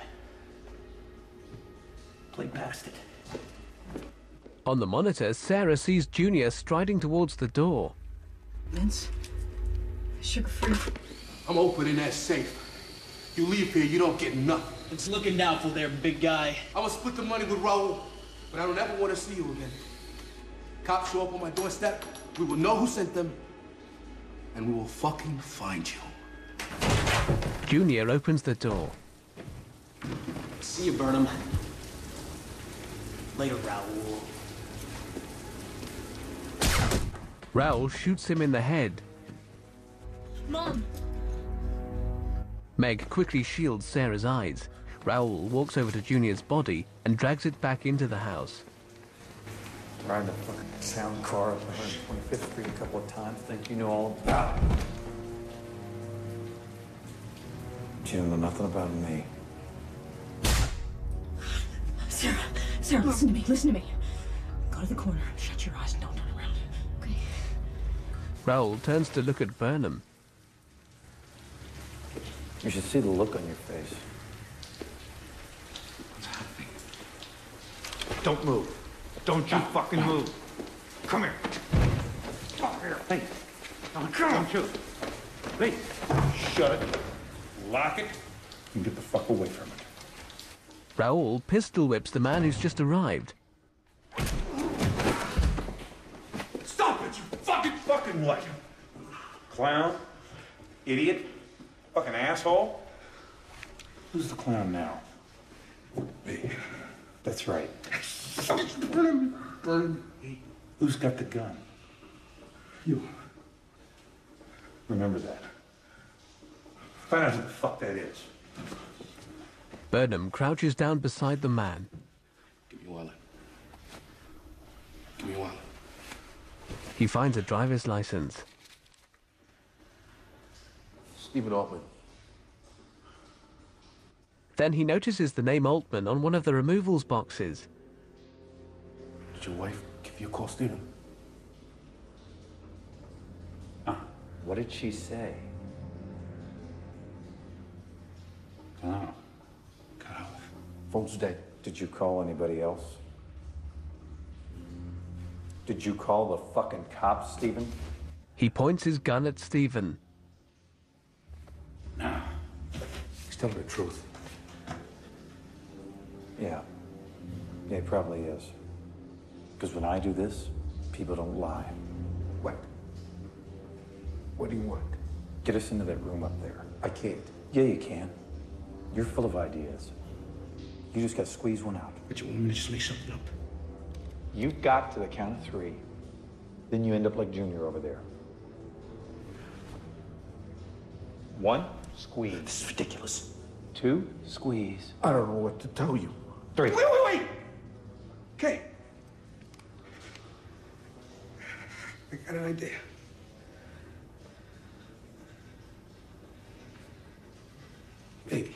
Play past it. On the monitor, Sarah sees Junior striding towards the door. Mints? Sugar-free? I'm opening that safe. You leave here, you don't get nothing. It's looking doubtful there, big guy. I'm gonna split the money with Raul, but I don't ever want to see you again. Cops show up on my doorstep, we will know who sent them, and we will fucking find you. Junior opens the door. See you, Burnham. Later, Raul. Raul shoots him in the head. Mom! Meg quickly shields Sarah's eyes. Raul walks over to Junior's body and drags it back into the house. Riding a fucking sound car up one hundred twenty-fifth Street a couple of times. Think you know all about it. But you don't know nothing about me. Sarah, Sarah, listen to me, listen to me. Go to the corner, shut your eyes, and don't turn around. Okay? Raul turns to look at Burnham. You should see the look on your face. Don't move. Don't you fucking move. Come here. Come here. Hey. Don't, don't you. Hey. Shut it. Lock it. And get the fuck away from it. Raul pistol whips the man who's just arrived. Stop it, you fucking fucking what? Clown? Idiot? Fucking asshole? Who's the clown now? Me. That's right. Who's got the gun? You. Remember that. Find out who the fuck that is. Burnham crouches down beside the man. Give me your wallet. Give me your wallet. He finds a driver's license. Stephen Altman. Then he notices the name Altman on one of the removals boxes. Did your wife give you a call, Stephen? Uh, what did she say? Oh. Cut off. Phone's dead. Did you call anybody else? Did you call the fucking cops, Stephen? He points his gun at Stephen. No. He's telling the truth. Yeah. Yeah, he probably is. Because when I do this, people don't lie. What? What do you want? Get us into that room up there. I can't. Yeah, you can. You're full of ideas. You just got to squeeze one out. But you want me to just make something up? You got to the count of three. Then you end up like Junior over there. One, squeeze. This is ridiculous. Two, squeeze. I don't know what to tell you. Three. Wait, wait, wait! Okay. I got an idea. Baby.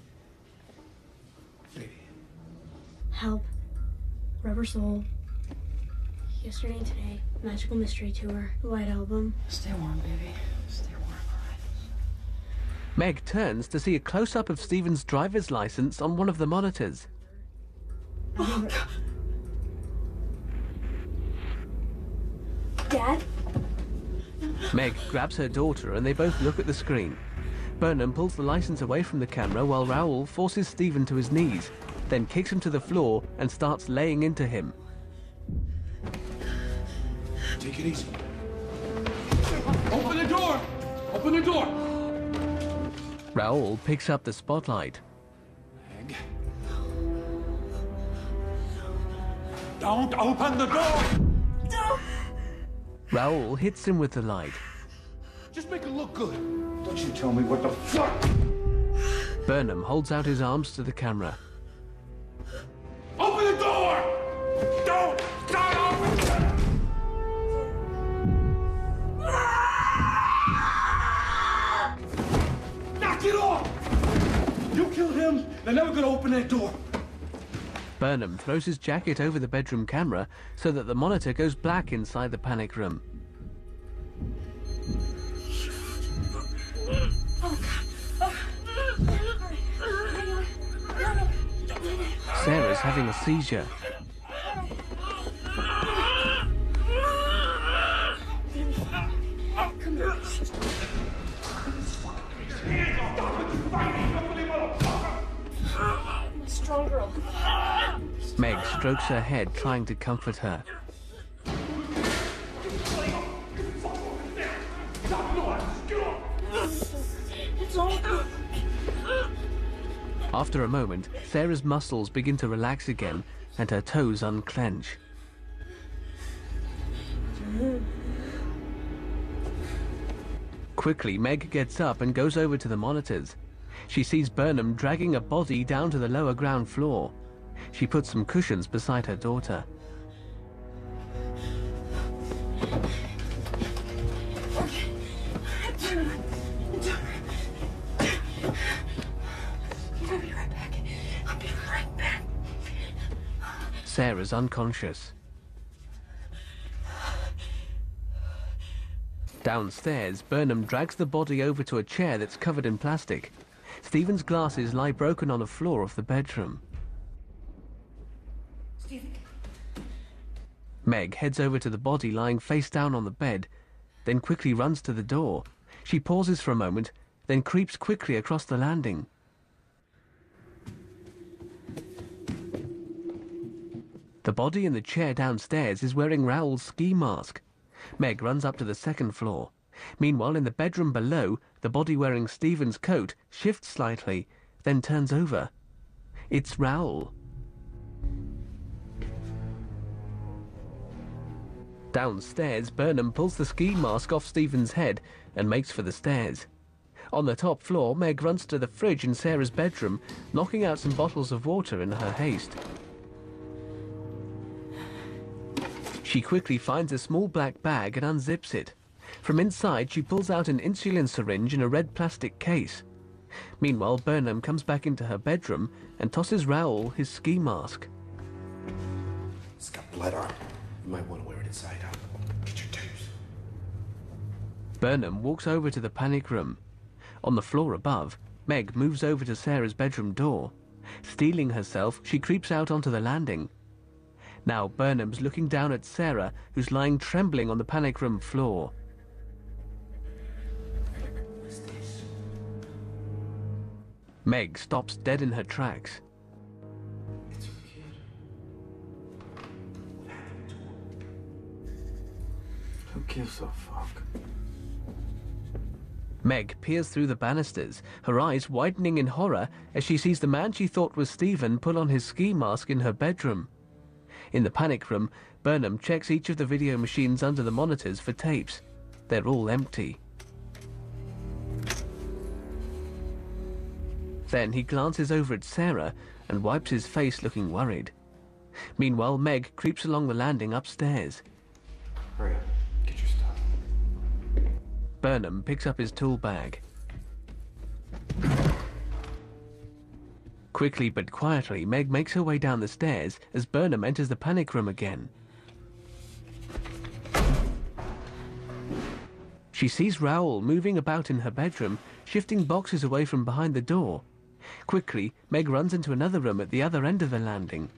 Baby. Help. Rubber Soul. Yesterday and Today. Magical Mystery Tour. The White Album. Stay warm, baby. Stay warm, all right? Meg turns to see a close-up of Stephen's driver's license on one of the monitors. Oh, God. Dad? Meg grabs her daughter and they both look at the screen. Burnham pulls the license away from the camera while Raul forces Stephen to his knees, then kicks him to the floor and starts laying into him. Take it easy. Open the door! Open the door! Raul picks up the spotlight. Meg. Don't open the door! No! Raul hits him with the light. Just make it look good. Don't you tell me what the fuck! Burnham holds out his arms to the camera. Open the door! Don't! Don't open it! Knock it off! You killed him, They're never gonna open that door. Burnham throws his jacket over the bedroom camera so that the monitor goes black inside the panic room. Oh, God. Oh. Sarah's having a seizure. Come here. I'm a strong girl. Meg strokes her head, trying to comfort her. It's all good. After a moment, Sarah's muscles begin to relax again and her toes unclench. Quickly, Meg gets up and goes over to the monitors. She sees Burnham dragging a body down to the lower ground floor. She puts some cushions beside her daughter. I'll be right back. I'll be right back. Sarah's unconscious. Downstairs, Burnham drags the body over to a chair that's covered in plastic. Stephen's glasses lie broken on the floor of the bedroom. Stephen. Meg heads over to the body lying face down on the bed, then quickly runs to the door. She pauses for a moment, then creeps quickly across the landing. The body in the chair downstairs is wearing Raoul's ski mask. Meg runs up to the second floor. Meanwhile, in the bedroom below, the body wearing Stephen's coat shifts slightly, then turns over. It's Raoul. Downstairs, Burnham pulls the ski mask off Stephen's head and makes for the stairs. On the top floor, Meg runs to the fridge in Sarah's bedroom, knocking out some bottles of water in her haste. She quickly finds a small black bag and unzips it. From inside, she pulls out an insulin syringe in a red plastic case. Meanwhile, Burnham comes back into her bedroom and tosses Raoul his ski mask. It's got blood on it. You might want to wear it inside out. Get your tapes. Burnham walks over to the panic room. On the floor above, Meg moves over to Sarah's bedroom door. Steeling herself, she creeps out onto the landing. Now Burnham's looking down at Sarah, who's lying trembling on the panic room floor. What's this? Meg stops dead in her tracks. It's her kid. What happened to him? Who gives a fuck? Meg peers through the banisters, her eyes widening in horror as she sees the man she thought was Stephen pull on his ski mask in her bedroom. In the panic room, Burnham checks each of the video machines under the monitors for tapes. They're all empty. Then he glances over at Sarah and wipes his face, looking worried. Meanwhile, Meg creeps along the landing upstairs. Hurry up. Get your stuff. Burnham picks up his tool bag. Quickly but quietly, Meg makes her way down the stairs as Burnham enters the panic room again. She sees Raoul moving about in her bedroom, shifting boxes away from behind the door. Quickly, Meg runs into another room at the other end of the landing.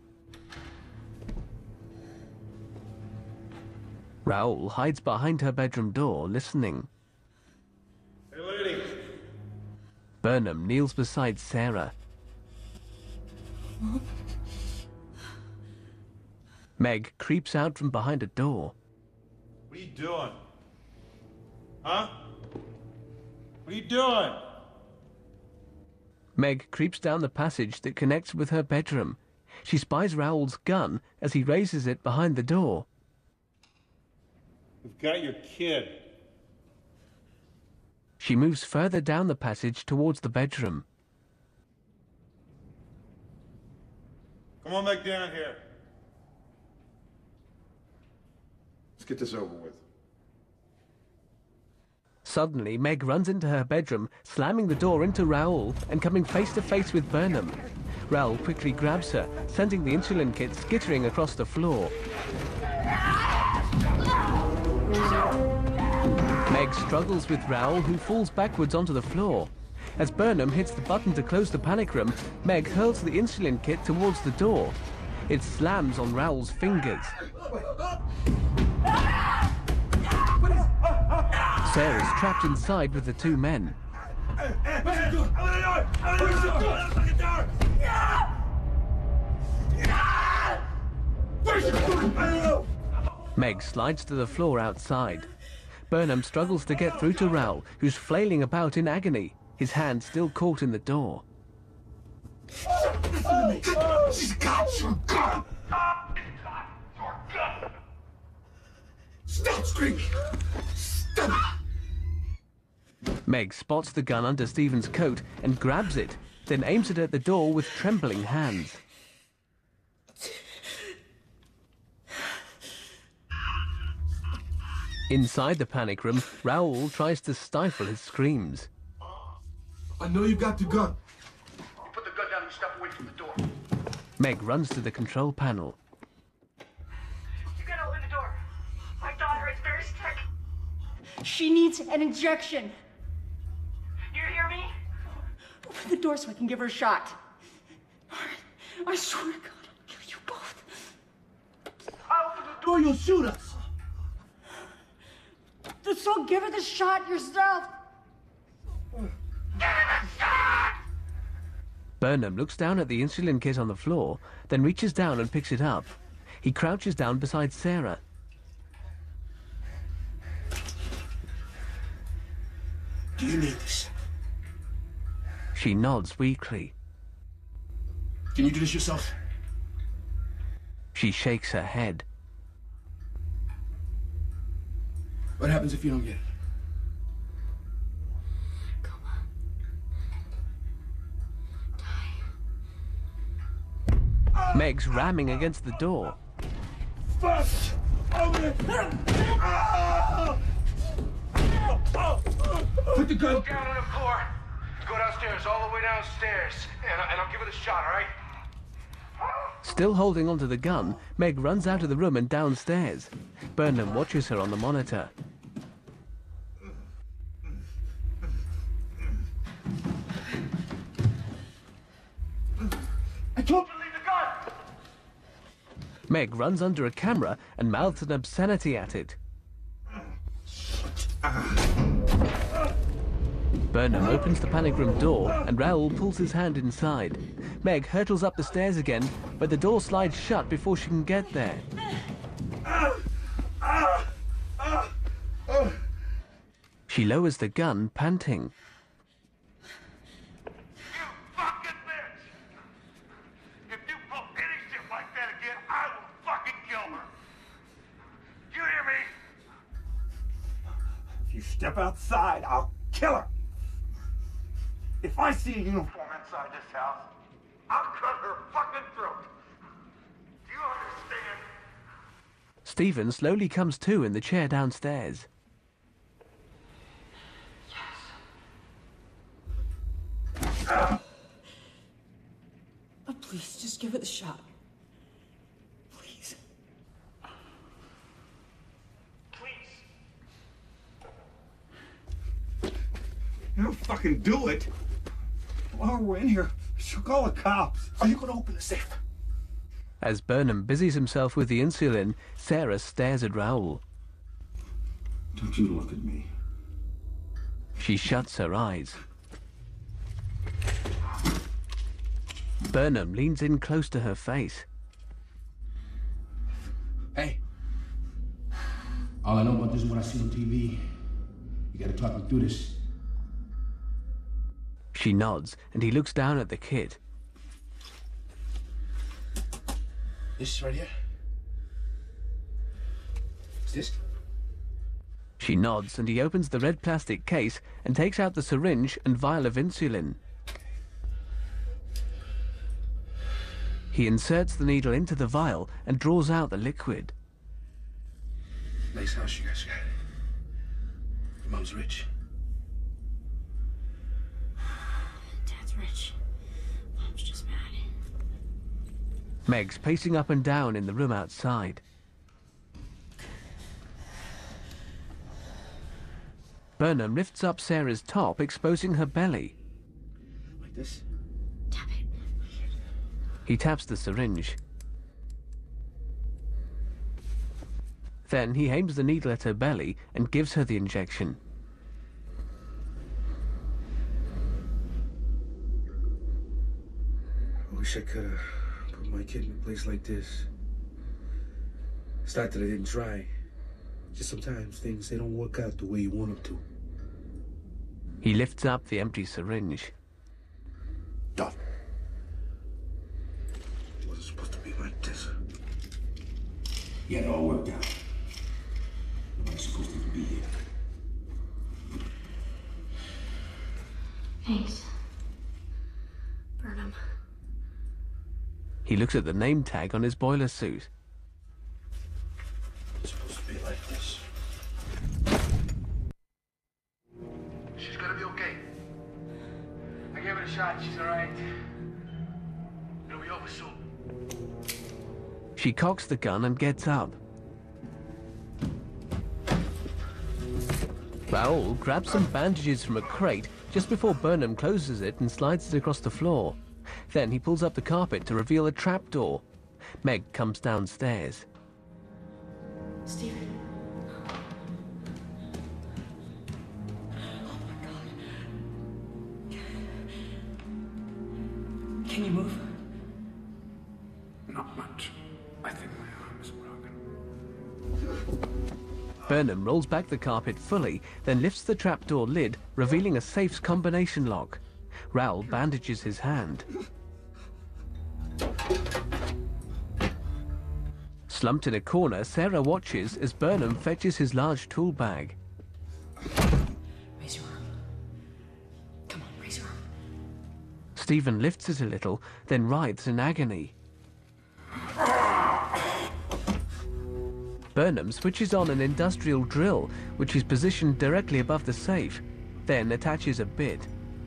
Raoul hides behind her bedroom door, listening. Hey, lady. Burnham kneels beside Sarah. Meg creeps out from behind a door. What are you doing? Huh? What are you doing? Meg creeps down the passage that connects with her bedroom. She spies Raoul's gun as he raises it behind the door. We've got your kid. She moves further down the passage towards the bedroom. Come on back down here. Let's get this over with. Suddenly, Meg runs into her bedroom, slamming the door into Raoul and coming face to face with Burnham. Raoul quickly grabs her, sending the insulin kit skittering across the floor. Meg struggles with Raoul, who falls backwards onto the floor. As Burnham hits the button to close the panic room, Meg hurls the insulin kit towards the door. It slams on Raoul's fingers. Sarah's trapped inside with the two men. Meg slides to the floor outside. Burnham struggles to get through to Raoul, who's flailing about in agony, his hand still caught in the door. She's got your gun! Stop screaming! Stop! Meg spots the gun under Stephen's coat and grabs it, then aims it at the door with trembling hands. Inside the panic room, Raoul tries to stifle his screams. I know you got the gun. Put the gun down and step away from the door. Meg runs to the control panel. You gotta open the door. My daughter is very sick. She needs an injection. You hear me? Open the door so I can give her a shot. I swear to God, I'll kill you both. I'll open the door, you'll shoot us. So give her the shot yourself. Burnham looks down at the insulin kit on the floor, then reaches down and picks it up. He crouches down beside Sarah. Do you need this? She nods weakly. Can you do this yourself? She shakes her head. What happens if you don't get it? Meg's ramming against the door. Fuck! Open it! Ah! Put the gun down on the floor. Go downstairs, all the way downstairs, and, and I'll give it a shot, all right? Still holding onto the gun, Meg runs out of the room and downstairs. Burnham watches her on the monitor. I told you. Meg runs under a camera and mouths an obscenity at it. Burnham opens the panic room door and Raoul pulls his hand inside. Meg hurtles up the stairs again, but the door slides shut before she can get there. She lowers the gun, panting. Step outside, I'll kill her. If I see a uniform inside this house, I'll cut her fucking throat. Do you understand? Stephen slowly comes to in the chair downstairs. Yes. Oh, please, just give it the shot. Please. You don't fucking do it. While we're in here, she'll call the cops. Are you gonna open the safe? As Burnham busies himself with the insulin, Sarah stares at Raoul. Don't you look at me. She shuts her eyes. Burnham leans in close to her face. Hey. All I know about this is what I see on T V. You gotta talk me through this. She nods, and he looks down at the kit. This right here? Is this? She nods, and he opens the red plastic case and takes out the syringe and vial of insulin. He inserts the needle into the vial and draws out the liquid. Nice house you guys got. Your mom's rich. Meg's pacing up and down in the room outside. Burnham lifts up Sarah's top, exposing her belly. Like this? Tap it. He taps the syringe. Then he aims the needle at her belly and gives her the injection. I wish I could have put my kid in a place like this. It's not that I didn't try. Just sometimes things, they don't work out the way you want them to. He lifts up the empty syringe. Done. It wasn't supposed to be like this. Yeah, it all worked out. Nobody's supposed to even be here. Thanks. Burnham. He looks at the name tag on his boiler suit. It's supposed to be like this. She's gonna be okay. I gave her a shot. She's all right. It'll be over soon. She cocks the gun and gets up. Raoul grabs some bandages from a crate just before Burnham closes it and slides it across the floor. Then he pulls up the carpet to reveal a trapdoor. Meg comes downstairs. Stephen. Oh my God. Can you move? Not much. I think my arm is broken. Burnham rolls back the carpet fully, then lifts the trapdoor lid, revealing a safe's combination lock. Raoul bandages his hand. Slumped in a corner, Sarah watches as Burnham fetches his large tool bag. Raise your arm. Come on, raise your arm. Stephen lifts it a little, then writhes in agony. Burnham switches on an industrial drill, which is positioned directly above the safe, then attaches a bit.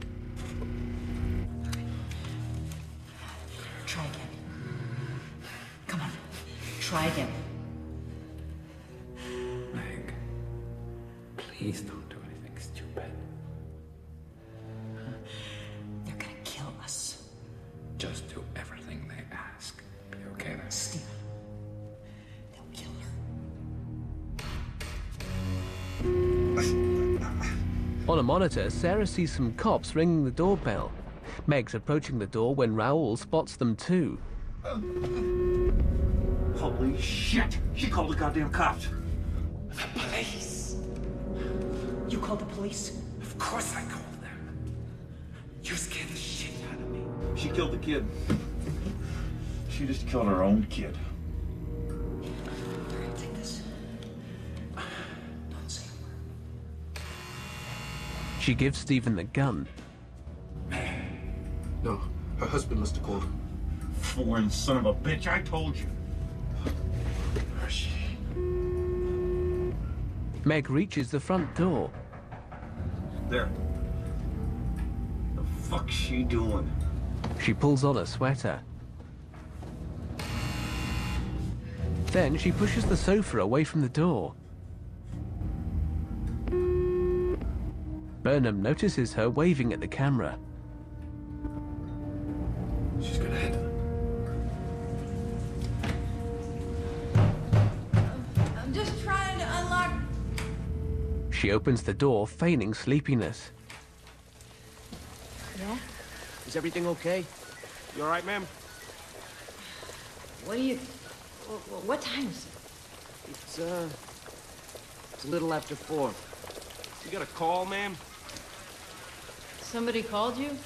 Try again. Come on. Try again. Meg, please don't do anything stupid. They're gonna kill us. Just do everything they ask. Be okay then? Stephen. They'll kill her. On a monitor, Sarah sees some cops ringing the doorbell. Meg's approaching the door when Raoul spots them too. Holy shit! She called the goddamn cops. The police. You called the police? Of course I called them. You scared the shit out of me. She killed the kid. She just killed her own kid. Take this. Don't say a word. She gives Stephen the gun. No, her husband must have called her. Foreign son of a bitch, I told you. Where is she? Meg reaches the front door. There. The fuck's she doing? She pulls on a sweater. Then she pushes the sofa away from the door. Burnham notices her waving at the camera. She's gonna handle it. I'm just trying to unlock. She opens the door, feigning sleepiness. Yeah? Is everything okay? You all right, ma'am? What do you... wh- What time is it? It's, uh... It's a little after four. You got a call, ma'am? Somebody called you?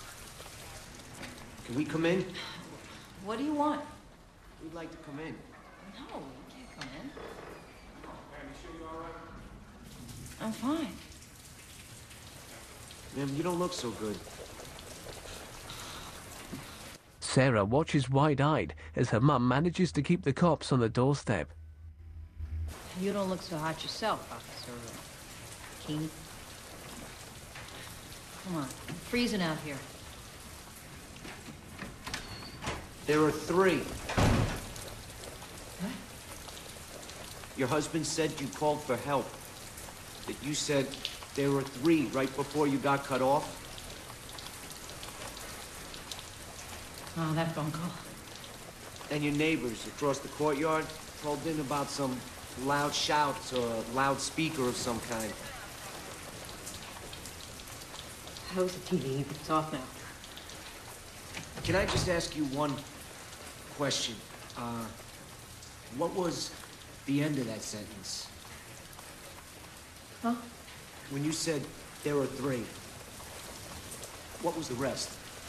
Can we come in? What do you want? We'd like to come in. No, you can't come in. I'm fine. Ma'am, you don't look so good. Sarah watches wide-eyed as her mum manages to keep the cops on the doorstep. You don't look so hot yourself, Officer King. Come on, I'm freezing out here. There are three. What? Your husband said you called for help. That you said there were three right before you got cut off. Oh, that phone call. And your neighbors across the courtyard called in about some loud shouts or a loudspeaker of some kind. How's the T V? It's off now. Can I just ask you one question? Uh, what was the end of that sentence? Huh? When you said there were three, what was the rest?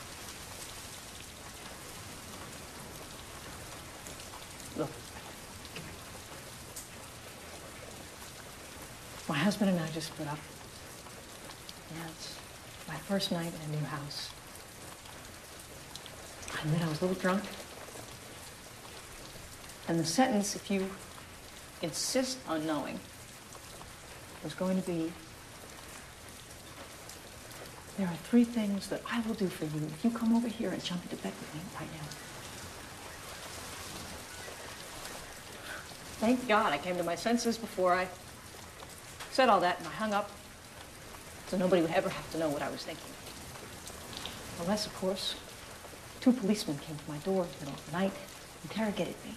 Look. My husband and I just split up. Yeah, it's my first night in a new house. I admit I was a little drunk. And the sentence, if you insist on knowing, was going to be, there are three things that I will do for you if you come over here and jump into bed with me right now. Thank God I came to my senses before I said all that, and I hung up so nobody would ever have to know what I was thinking. Unless, of course, two policemen came to my door in the middle of the night, interrogated me.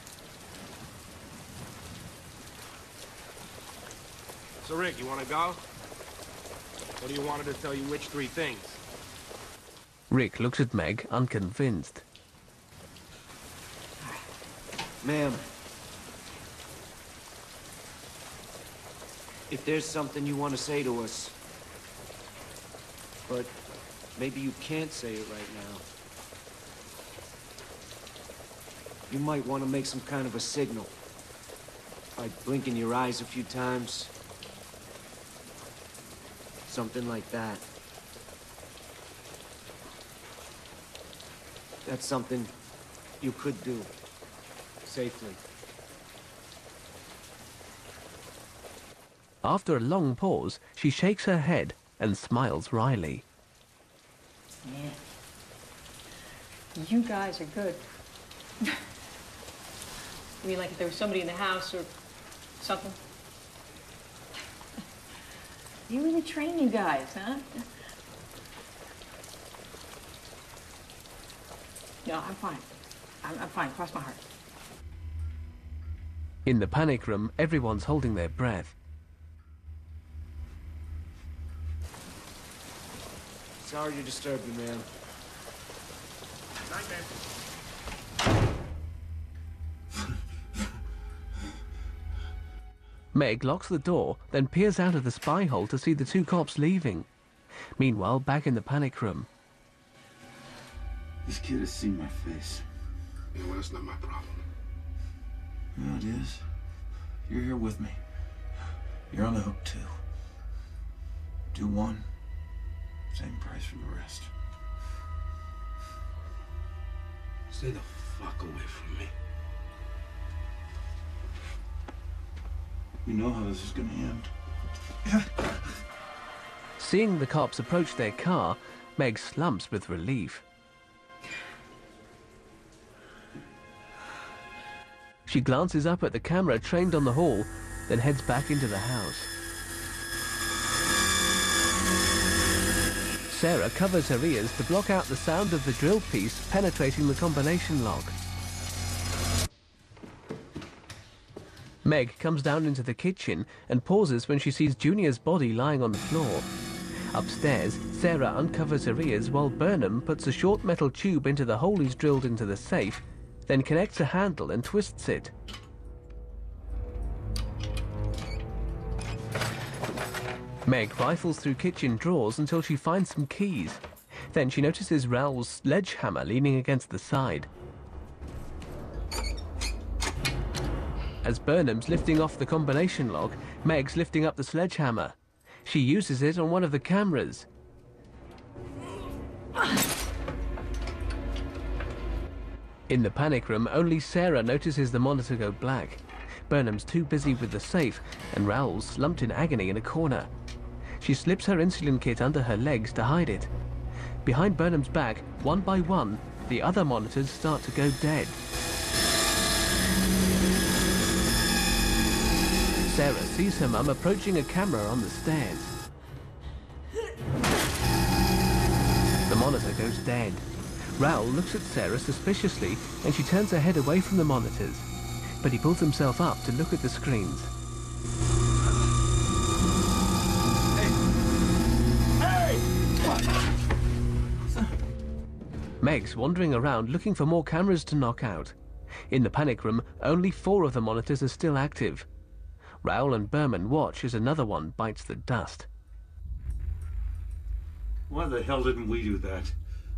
So, Rick, you want to go? Or do you want her to tell you which three things? Rick looks at Meg, unconvinced. Ma'am, if there's something you want to say to us, but maybe you can't say it right now, you might want to make some kind of a signal. Like blinking your eyes a few times. Something like that. That's something you could do safely. After a long pause, she shakes her head and smiles wryly. Yeah. You guys are good. I mean, like if there was somebody in the house or something. You really train you guys, huh? No, I'm fine. I'm, I'm fine. Cross my heart. In the panic room, everyone's holding their breath. Sorry to disturb you, ma'am. Night, man. Meg locks the door, then peers out of the spy hole to see the two cops leaving. Meanwhile, back in the panic room. This kid has seen my face. You know what? That's not my problem. No, it is. You're here with me. You're on the hook, too. Do one, same price for the rest. Stay the fuck away from me. You know how this is gonna end. Seeing the cops approach their car, Meg slumps with relief. She glances up at the camera trained on the hall, then heads back into the house. Sarah covers her ears to block out the sound of the drill piece penetrating the combination lock. Meg comes down into the kitchen and pauses when she sees Junior's body lying on the floor. Upstairs, Sarah uncovers her ears while Burnham puts a short metal tube into the hole he's drilled into the safe, then connects a handle and twists it. Meg rifles through kitchen drawers until she finds some keys. Then she notices Raoul's sledgehammer leaning against the side. As Burnham's lifting off the combination lock, Meg's lifting up the sledgehammer. She uses it on one of the cameras. In the panic room, only Sarah notices the monitor go black. Burnham's too busy with the safe, and Raoul's slumped in agony in a corner. She slips her insulin kit under her legs to hide it. Behind Burnham's back, one by one, the other monitors start to go dead. Sarah sees her mum approaching a camera on the stairs. The monitor goes dead. Raoul looks at Sarah suspiciously and she turns her head away from the monitors. But he pulls himself up to look at the screens. Hey! Meg's wandering around looking for more cameras to knock out. In the panic room, only four of the monitors are still active. Raoul and Berman watch as another one bites the dust. Why the hell didn't we do that?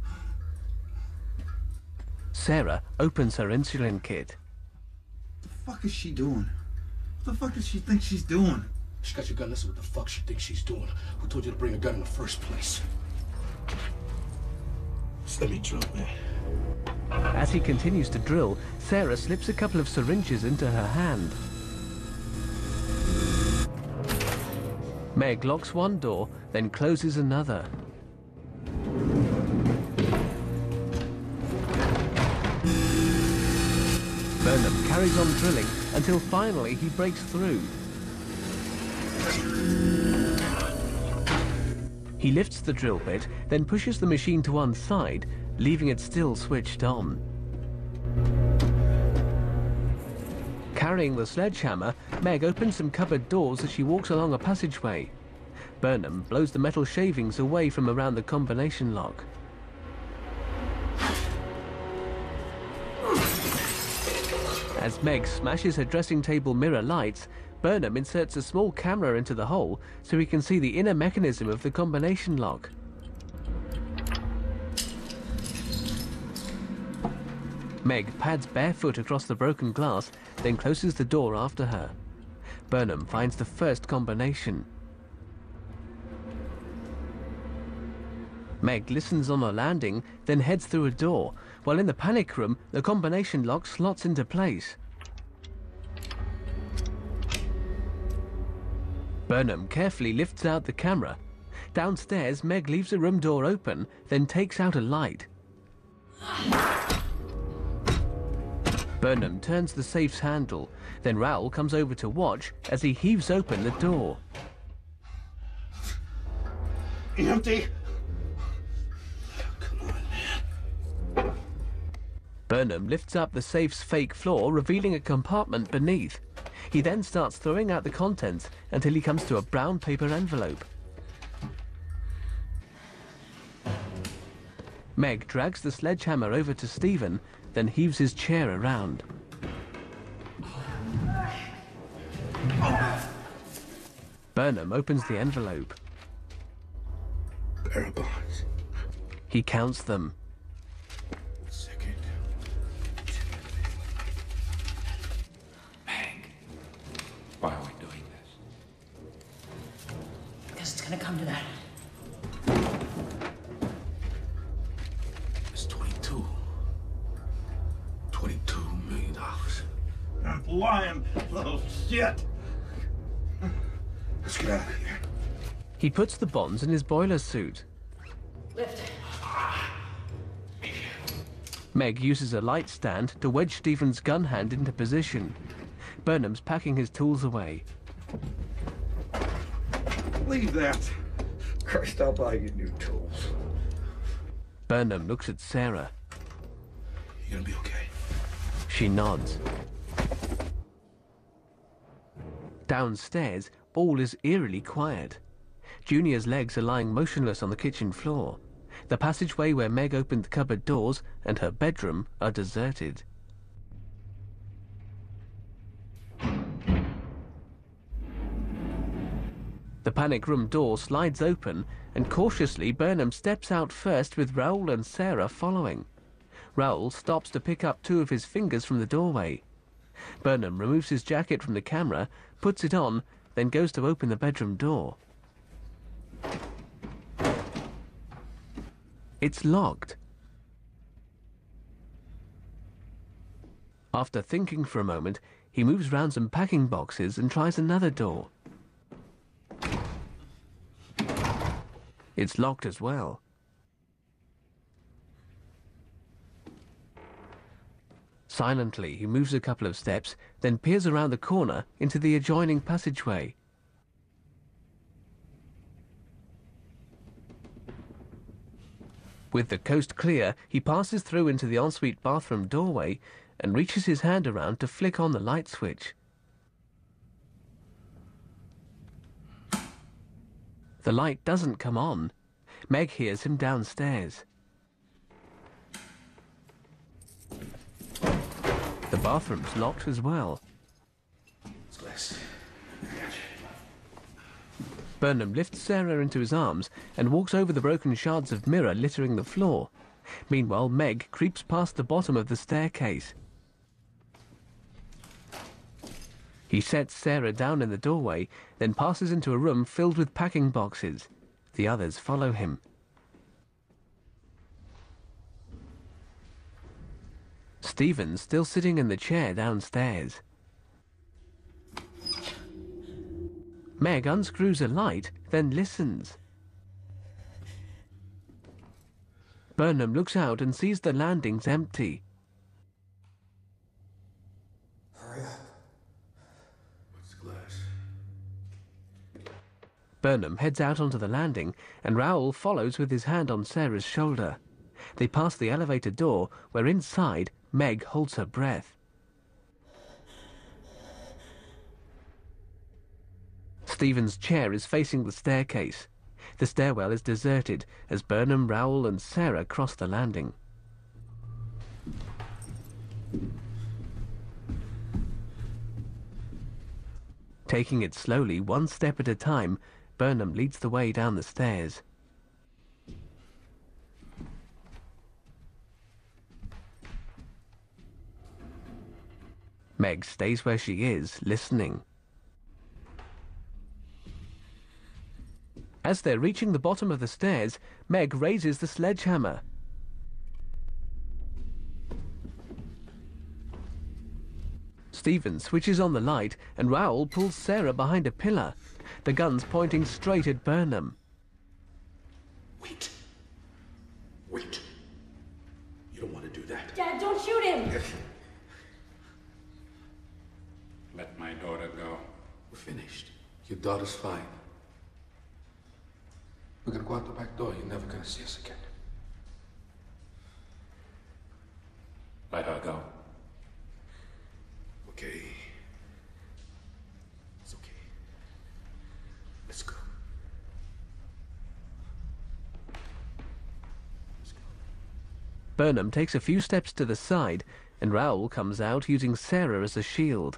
Sarah opens her insulin kit. What the fuck is she doing? What the fuck does she think she's doing? She got your gun. Listen what the fuck she thinks she's doing. Who told you to bring a gun in the first place? Just let me drill, man. As he continues to drill, Sarah slips a couple of syringes into her hand. Meg locks one door, then closes another. Burnham carries on drilling until finally he breaks through. He lifts the drill bit, then pushes the machine to one side, leaving it still switched on. Carrying the sledgehammer, Meg opens some cupboard doors as she walks along a passageway. Burnham blows the metal shavings away from around the combination lock. As Meg smashes her dressing table mirror lights, Burnham inserts a small camera into the hole so he can see the inner mechanism of the combination lock. Meg pads barefoot across the broken glass, then closes the door after her. Burnham finds the first combination. Meg listens on a landing, then heads through a door, while in the panic room, the combination lock slots into place. Burnham carefully lifts out the camera. Downstairs, Meg leaves the room door open, then takes out a light. Burnham turns the safe's handle, then Raoul comes over to watch as he heaves open the door. Empty? Burnham lifts up the safe's fake floor, revealing a compartment beneath. He then starts throwing out the contents until he comes to a brown paper envelope. Meg drags the sledgehammer over to Stephen, then heaves his chair around. Burnham opens the envelope. Bearer bonds. He counts them. Second. Meg. Why are we doing this? Because it's gonna come to that. It's twenty-two. twenty-two million dollars. I'm lying, little shit. Let's get out of here. He puts the bonds in his boiler suit. Lift. Meg uses a light stand to wedge Stephen's gun hand into position. Burnham's packing his tools away. Leave that. Christ, I'll buy you new tools. Burnham looks at Sarah. You gonna be okay? She nods. Downstairs, all is eerily quiet. Junior's legs are lying motionless on the kitchen floor. The passageway where Meg opened the cupboard doors and her bedroom are deserted. The panic room door slides open, and cautiously Burnham steps out first with Raoul and Sarah following. Raoul stops to pick up two of his fingers from the doorway. Burnham removes his jacket from the camera, puts it on, then goes to open the bedroom door. It's locked. After thinking for a moment, he moves round some packing boxes and tries another door. It's locked as well. Silently, he moves a couple of steps, then peers around the corner into the adjoining passageway. With the coast clear, he passes through into the ensuite bathroom doorway and reaches his hand around to flick on the light switch. The light doesn't come on. Meg hears him downstairs. The bathroom's locked as well. Burnham lifts Sarah into his arms and walks over the broken shards of mirror littering the floor. Meanwhile, Meg creeps past the bottom of the staircase. He sets Sarah down in the doorway, then passes into a room filled with packing boxes. The others follow him. Stephen's still sitting in the chair downstairs. Meg unscrews a light, then listens. Burnham looks out and sees the landings empty. Hurry up. What's the glass? Burnham heads out onto the landing, and Raoul follows with his hand on Sarah's shoulder. They pass the elevator door, where inside, Meg holds her breath. Stephen's chair is facing the staircase. The stairwell is deserted as Burnham, Raoul and Sarah cross the landing. Taking it slowly, one step at a time, Burnham leads the way down the stairs. Meg stays where she is, listening. As they're reaching the bottom of the stairs, Meg raises the sledgehammer. Stephen switches on the light, and Raoul pulls Sarah behind a pillar. The gun's pointing straight at Burnham. Wait. Wait. You don't want to do that. Dad, don't shoot him! Let my daughter go. We're finished. Your daughter's fine. We're gonna go out the back door. You're never gonna see us again. Let her go. Okay. It's okay. Let's go. Burnham takes a few steps to the side, and Raoul comes out using Sarah as a shield.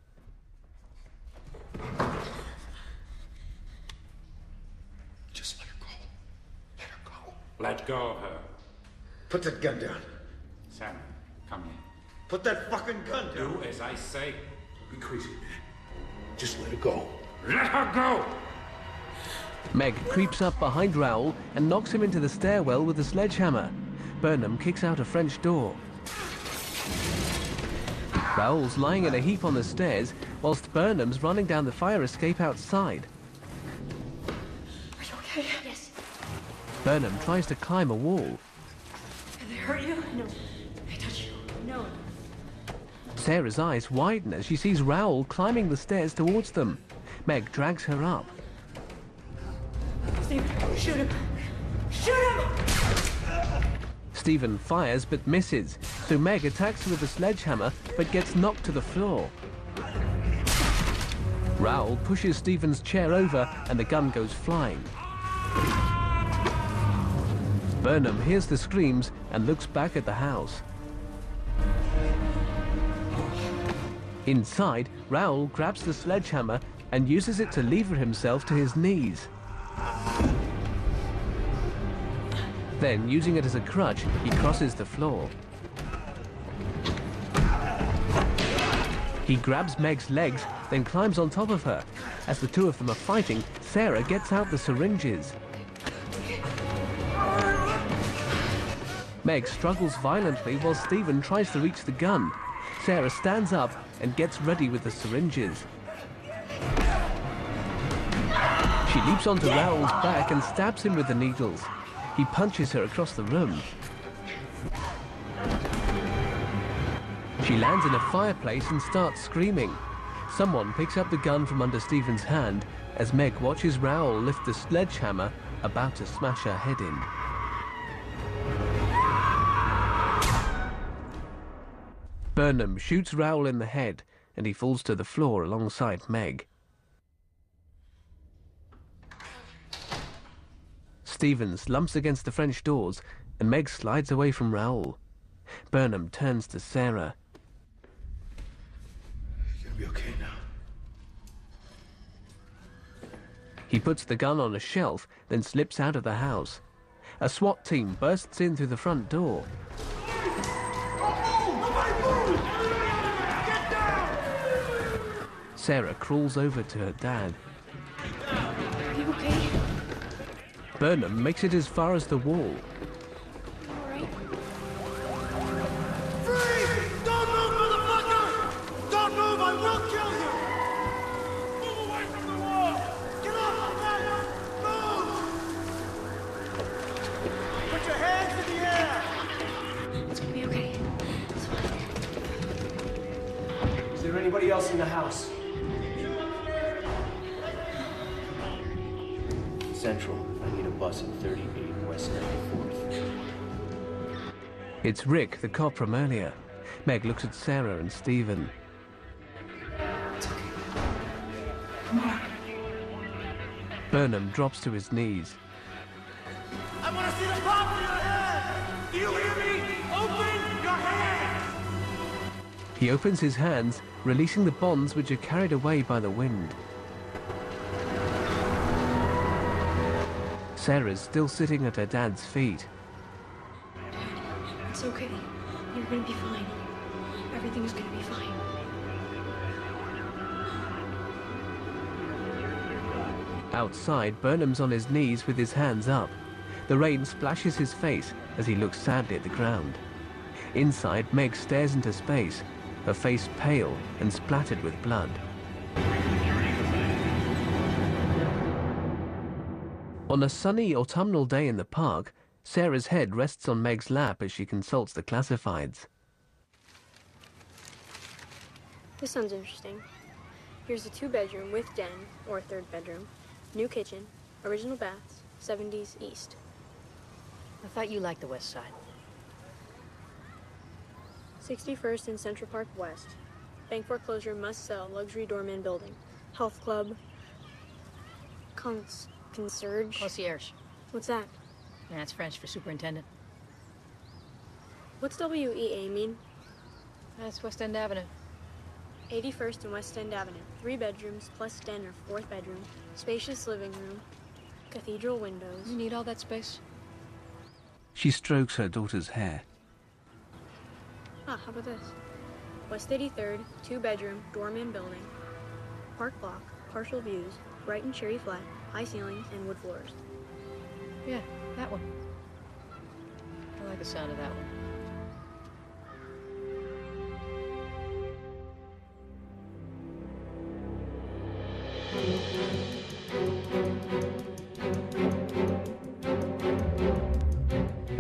Just let her go. Let her go. Let go of her. Put that gun down. Sam, come here. Put that fucking gun down. Do as I say. Be crazy, man. Just let her go. Let her go! Meg creeps up behind Raoul and knocks him into the stairwell with a sledgehammer. Burnham kicks out a French door. Raoul's lying in a heap on the stairs, whilst Burnham's running down the fire escape outside. Are you okay? Yes. Burnham tries to climb a wall. Did they hurt you? No. They touch you? No. Sarah's eyes widen as she sees Raoul climbing the stairs towards them. Meg drags her up. Stephen, shoot him! Shoot him! Stephen fires but misses, so Meg attacks with a sledgehammer but gets knocked to the floor. Raoul pushes Stephen's chair over and the gun goes flying. Burnham hears the screams and looks back at the house. Inside, Raoul grabs the sledgehammer and uses it to lever himself to his knees. Then, using it as a crutch, he crosses the floor. He grabs Meg's legs, then climbs on top of her. As the two of them are fighting, Sarah gets out the syringes. Meg struggles violently while Stephen tries to reach the gun. Sarah stands up and gets ready with the syringes. She leaps onto Raoul's back and stabs him with the needles. He punches her across the room. She She lands in a fireplace and starts screaming. Someone picks up the gun from under Stephen's hand as Meg watches Raoul lift the sledgehammer about to smash her head in. Burnham shoots Raoul in the head and he falls to the floor alongside Meg. Stephen slumps against the French doors and Meg slides away from Raoul. Burnham turns to Sarah. You're gonna be okay now. He puts the gun on a shelf, then slips out of the house. A SWAT team bursts in through the front door. Sarah crawls over to her dad. Are you okay? Burnham makes it as far as the wall. All right. Freeze! Don't move, motherfucker! Don't move, I will kill you! Move away from the wall! Get off the bed! Move! Put your hands in the air! It's gonna be okay. It's fine. Is there anybody else in the house? Central. I need a bus at thirty-eight West ninety-fourth. It's Rick, the cop from earlier. Meg looks at Sarah and Stephen. Come on. Burnham drops to his knees. I want to see the palm of your hand! Do you hear me? Open your hands! He opens his hands, releasing the bonds which are carried away by the wind. Sarah's still sitting at her dad's feet. It's okay. You're gonna be fine. Everything's gonna be fine. Outside, Burnham's on his knees with his hands up. The rain splashes his face as he looks sadly at the ground. Inside, Meg stares into space, her face pale and splattered with blood. On a sunny autumnal day in the park, Sarah's head rests on Meg's lap as she consults the classifieds. This sounds interesting. Here's a two-bedroom with den, or third bedroom, new kitchen, original baths, seventies East. I thought you liked the West Side. sixty-first and Central Park West. Bank foreclosure must sell, luxury doorman building. Health club. Cons... Concierge? Concierge. What's that? That's French for superintendent. What's W E A mean? That's West End Avenue. eighty-first and West End Avenue. Three bedrooms plus den or fourth bedroom. Spacious living room. Cathedral windows. You need all that space? She strokes her daughter's hair. Ah, how about this? West eighty-third, two bedroom, doorman building. Park block, partial views, Brighton cherry flat, high ceilings, and wood floors. Yeah, that one. I like the sound of that one.